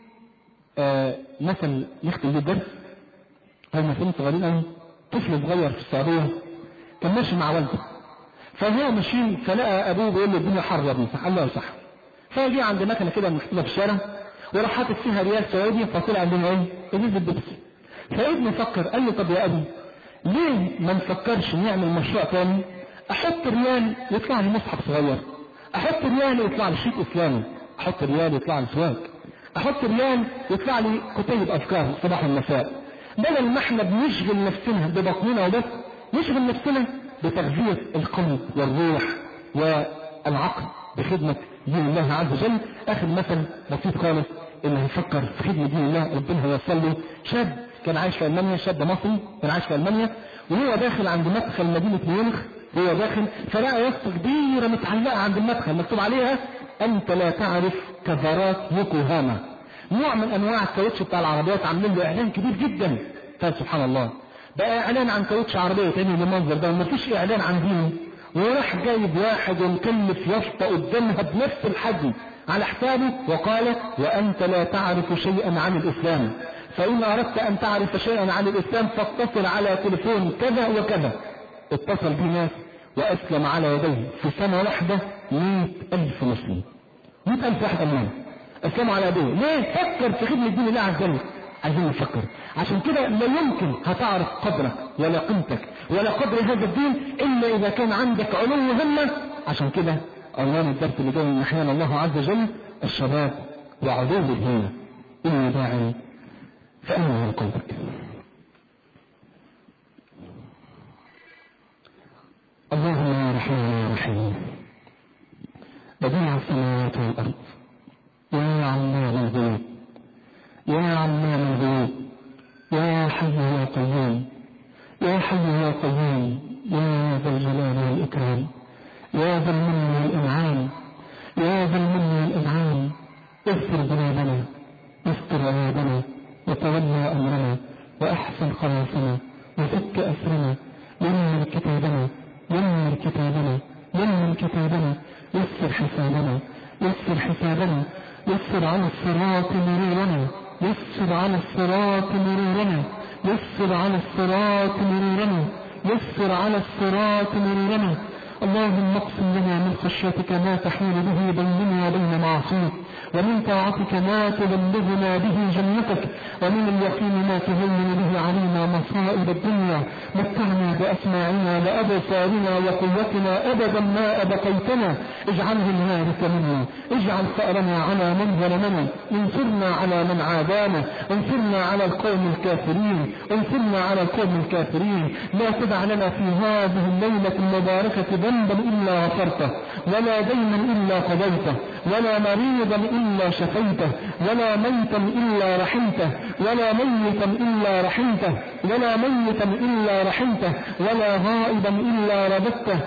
مثل نختم بيه الدرس. هاي مثلين صغيرين قوي، طفل صغير في السعودية كان ماشي مع والده، فهو ماشيين فلقى ابوه بيقول له الدنيا حر يا ابني، صح؟ قال له صح. فجي عند مكنه كده محطوطه في الشارع وراح حاطط فيها ريال سعودي، فطلع عندنا ايه؟ ازازه بيبسي. فابنه فكر قال له طب يا ابي ليه ما نفكرش نعمل مشروع تاني؟ احط ريال يطلع لي مصحف صغير، احط ريال يطلع لي شيك اسلامي، احط ريال يطلع لي سواق، احط ريال يطلع لي كتيب افكار صباح المساء. بدل ما احنا بنشغل نفسنا ببطننا وبس، نشغل نفسنا بتغذية القلب والروح والعقل بخدمة دين الله عز وجل. اخر مثل بسيط خالص، اللي هيفكر في خدمة دين الله ربنا هيوصل له. شاب كان عايش في المانيا، شاب مصري كان عايش في المانيا، وهو داخل عند مدخل مدينة ميونخ، وهو داخل فلقى يافطة كبيرة متعلقة عند المدخل مكتوب عليها انت لا تعرف كفرات يوكوهاما، نوع من انواع الكاوتش بتاع العربيات، عاملين له اعلان كبير جدا. فسبحان الله بقى اعلان عن كاوتش عربيه تاني بالمنظر ده ومفيش اعلان عن دينه، وراح جايب واحد ومكلف يافطه قدامها بنفس الحجم على حسابه وقال وانت لا تعرف شيئا عن الاسلام، فان اردت ان تعرف شيئا عن الاسلام فاتصل على تليفون كذا وكذا. اتصل به ناس واسلم على يديه في سنه واحده 100,000 مسلم، 100,000 واحد ألماني اسلموا على يديه. ليه؟ فكر في خدمة دين الله عز وجل. عايزين نفكر. عشان كده لا يمكن هتعرف قدرك ولا قيمتك ولا قدر هذا الدين الا اذا كان عندك علو همة. عشان كده عنوان الدرس اللي جاي من احيان الله عز وجل الشباب وعلو الهمة. اني داعي فأنه قلبك. اللهم يا رحمن يا رحيم بديع السماوات والارض، يا علام الغيوب، يا علام الغيوب، يا حي يا قيوم، يا حي يا قيوم، يا ذا الجلال والإكرام، يا ذا المن والإنعام، يا ذا المن والإنعام، اغفر ذنوبنا، استر عيوبنا، وتولى أمرنا، وأحسن خلاصنا، وفك أسرنا، يمن كتابنا، يمن كتابنا، يمن كتابنا، يسر حسابنا، يسر حسابنا، يسر على الصراط مرورنا، يسر على الصراط مرورنا، يسر على الصراط مرورنا، يسر على الصراط مرورنا. اللهم اقسم لنا من خشيتك ما تحول به بيننا وبين معصيك، ومن طاعتك ما تبلغنا به جنتك، ومن اليقين ما تهون به علينا مصائب الدنيا. متعنا بأسماعنا وأبصارنا وقوتنا أبدا ما أبقيتنا، اجعله الوارث منا، اجعل ثأرنا على من ظلمنا، انصرنا على من عادانا، انصرنا على القوم الكافرين، انصرنا على القوم الكافرين. لا تدع لنا في هذه الليلة المباركة ذنبا إلا غفرته، ولا دينا إلا قضيته، ولا مريضا إلا شفيته، ولا ميتا إلا رحمته، ولا ميتا إلا رحمته، ولا ميتا إلا رحمته، ولا غائبا إلا رددته،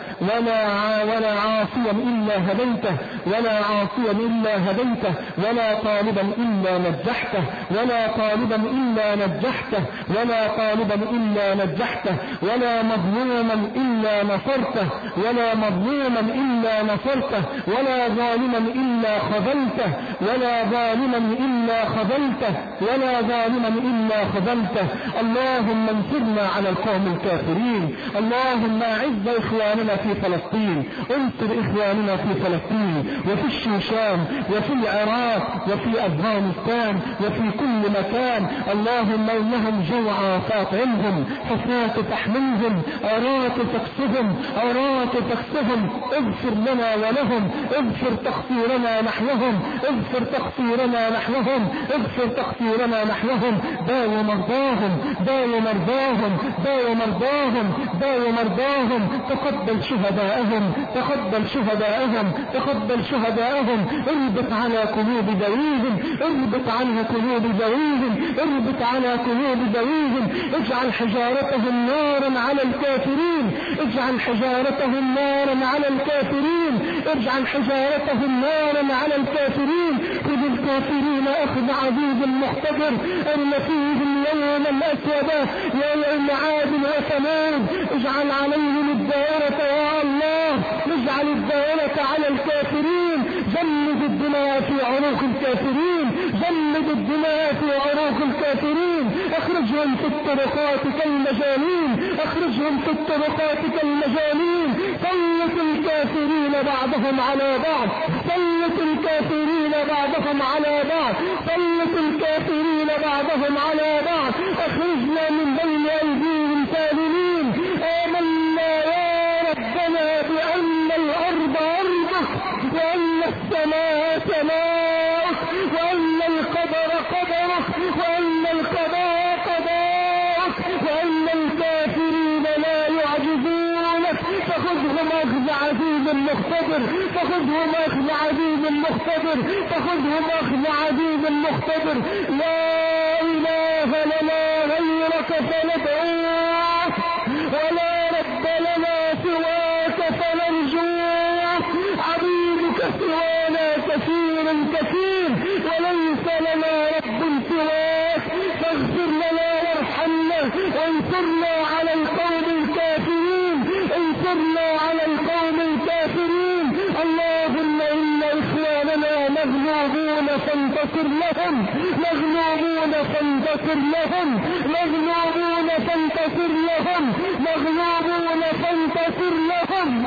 ولا عاصيا إلا هديته، ولا عاصيا إلا هديته، ولا طالبا إلا نجحته، ولا طالبا إلا نجحته، ولا طالبا إلا نجحته، ولا مظلوما إلا نصرته، ولا مظلوما إلا نصرته، ولا ظالما إلا خذلته، ولا ظالما إلا خذلته، ولا ظالما إلا خذلته. اللهم انصرنا على القوم الكافرين. اللهم اعز إخواننا في فلسطين، انصر إخواننا في فلسطين وفي الشيشان وفي العراق وفي أفغانستان وفي كل مكان. اللهم إنهم جوعى فاطعمهم، حفاة تحملهم، عراة تكسهم، عراة تكسهم. اغفر لنا ولهم، اغفر تقصيرنا نحوهم، اغفر تقصيرنا نحوهم، اغفر تقصيرنا نحوهم. داو مرضاهم، داو مرضاهم، داو مرضاهم، داو مرضاهم، تقبل شهداءهم، تقبل شهداءهم، تقبل شهداءهم، اربط على قلوب ذويهم، اربط على قلوب ذويهم، اربط على قلوب ذويهم، اجعل حجارتهم نارا على الكافرين، اجعل حجارتهم نارا على الكافرين، اجعل حجارتهم نارا على الكافرين. خذ الكافرين اخذ عزيز مقتدر، ارم فيهم يوما اسودا يوم عاد وثمود، اجعل عليهم الدائرة يا الله، اجعل الدائرة على الكافرين، جمد الدماء في عروق الكافرين، جمد الدماء في عروق الكافرين، اخرجهم في الطرقات كالمجانين، اخرجهم في الطرقات كالمجانين، سلط الكافرين بعضهم على بعض، سلط الكافرين بعضهم على بعض، سلط الكافرين بعضهم على بعض، اخرجنا من بين ايديهم سالمين. آمنا يا ربنا بأن الأرض أرضك، وأن السماء سماءك، وأن القدر قدرك، وأن القضاء قضاءك، وأن الكافرين لا يعجزونك. فخذهم أخذ عزيز مقتدر، فخذهم أخذ عزيز مقتدر، فخذهم أخذ عزيز مقتدر. لا إله لنا غيرك فندعوك، ولا رب لنا سواك فنرجوك، عبيدك سوانا كثير كثير، وليس لنا رب سواك، فاغفر لنا وارحمنا، وانصرنا على القوم الكافرين، انصرنا على القوم الكافرين. اللهم إن إخواننا مغلوبون فانتصر لهم، مغلوبون فانتصر لهم، مغلوبون فانتصر لهم، مغلوبون فانتصر لهم.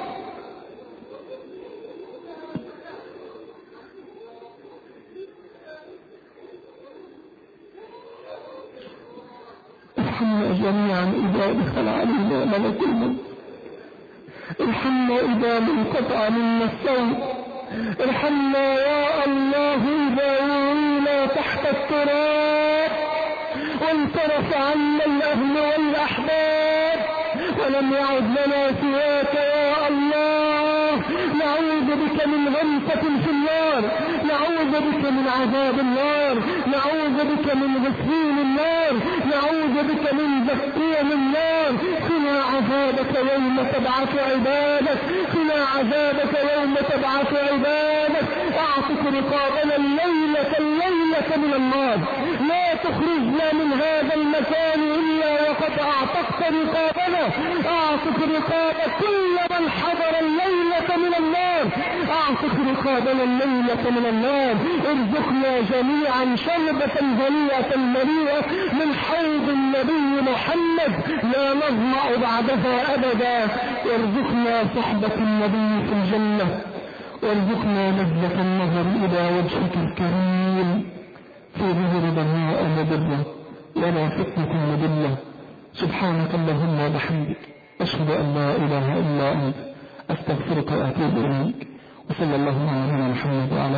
ارحمنا جميعا إذا دخل علينا ملك الموت، ارحمنا إذا انقطع منا الصوت، ارحمنا يا الله إذا وعينا تحت التراب وانصرف عنا الأهل والأحباب ولم يعد لنا سواك يا الله. نعوذ بك من غمسة في النار، نعوذ بك من عذاب النار، نعوذ بك من غسلين النار، نعوذ بك من زقيم النار. قنا عذابك يوم تبعث عبادك، قنا عذابك يوم تبعث عبادك. اعتق رقابنا الليلة من النار، لا تخرجنا من هذا المكان إلا وقد اعتقت رقابنا. اعتق رقاب كل من حضر الليلة من النار، اعتق رقابنا الليلة من النار. ارزقنا جميعا شربة هنيئة مليئة من حوض النبي محمد لا نظمأ بعدها أبدا. وارزقنا صحبة النبي في الجنة، وارزقنا لذة النظر إلى وجهك الكريم في ظهر ضراء مضرة ولا فتنة مضلة. سبحانك اللهم وبحمدك، أشهد أن لا إله إلا أنت، أستغفرك وأتوب إليك. وصلى الله على محمد وعلى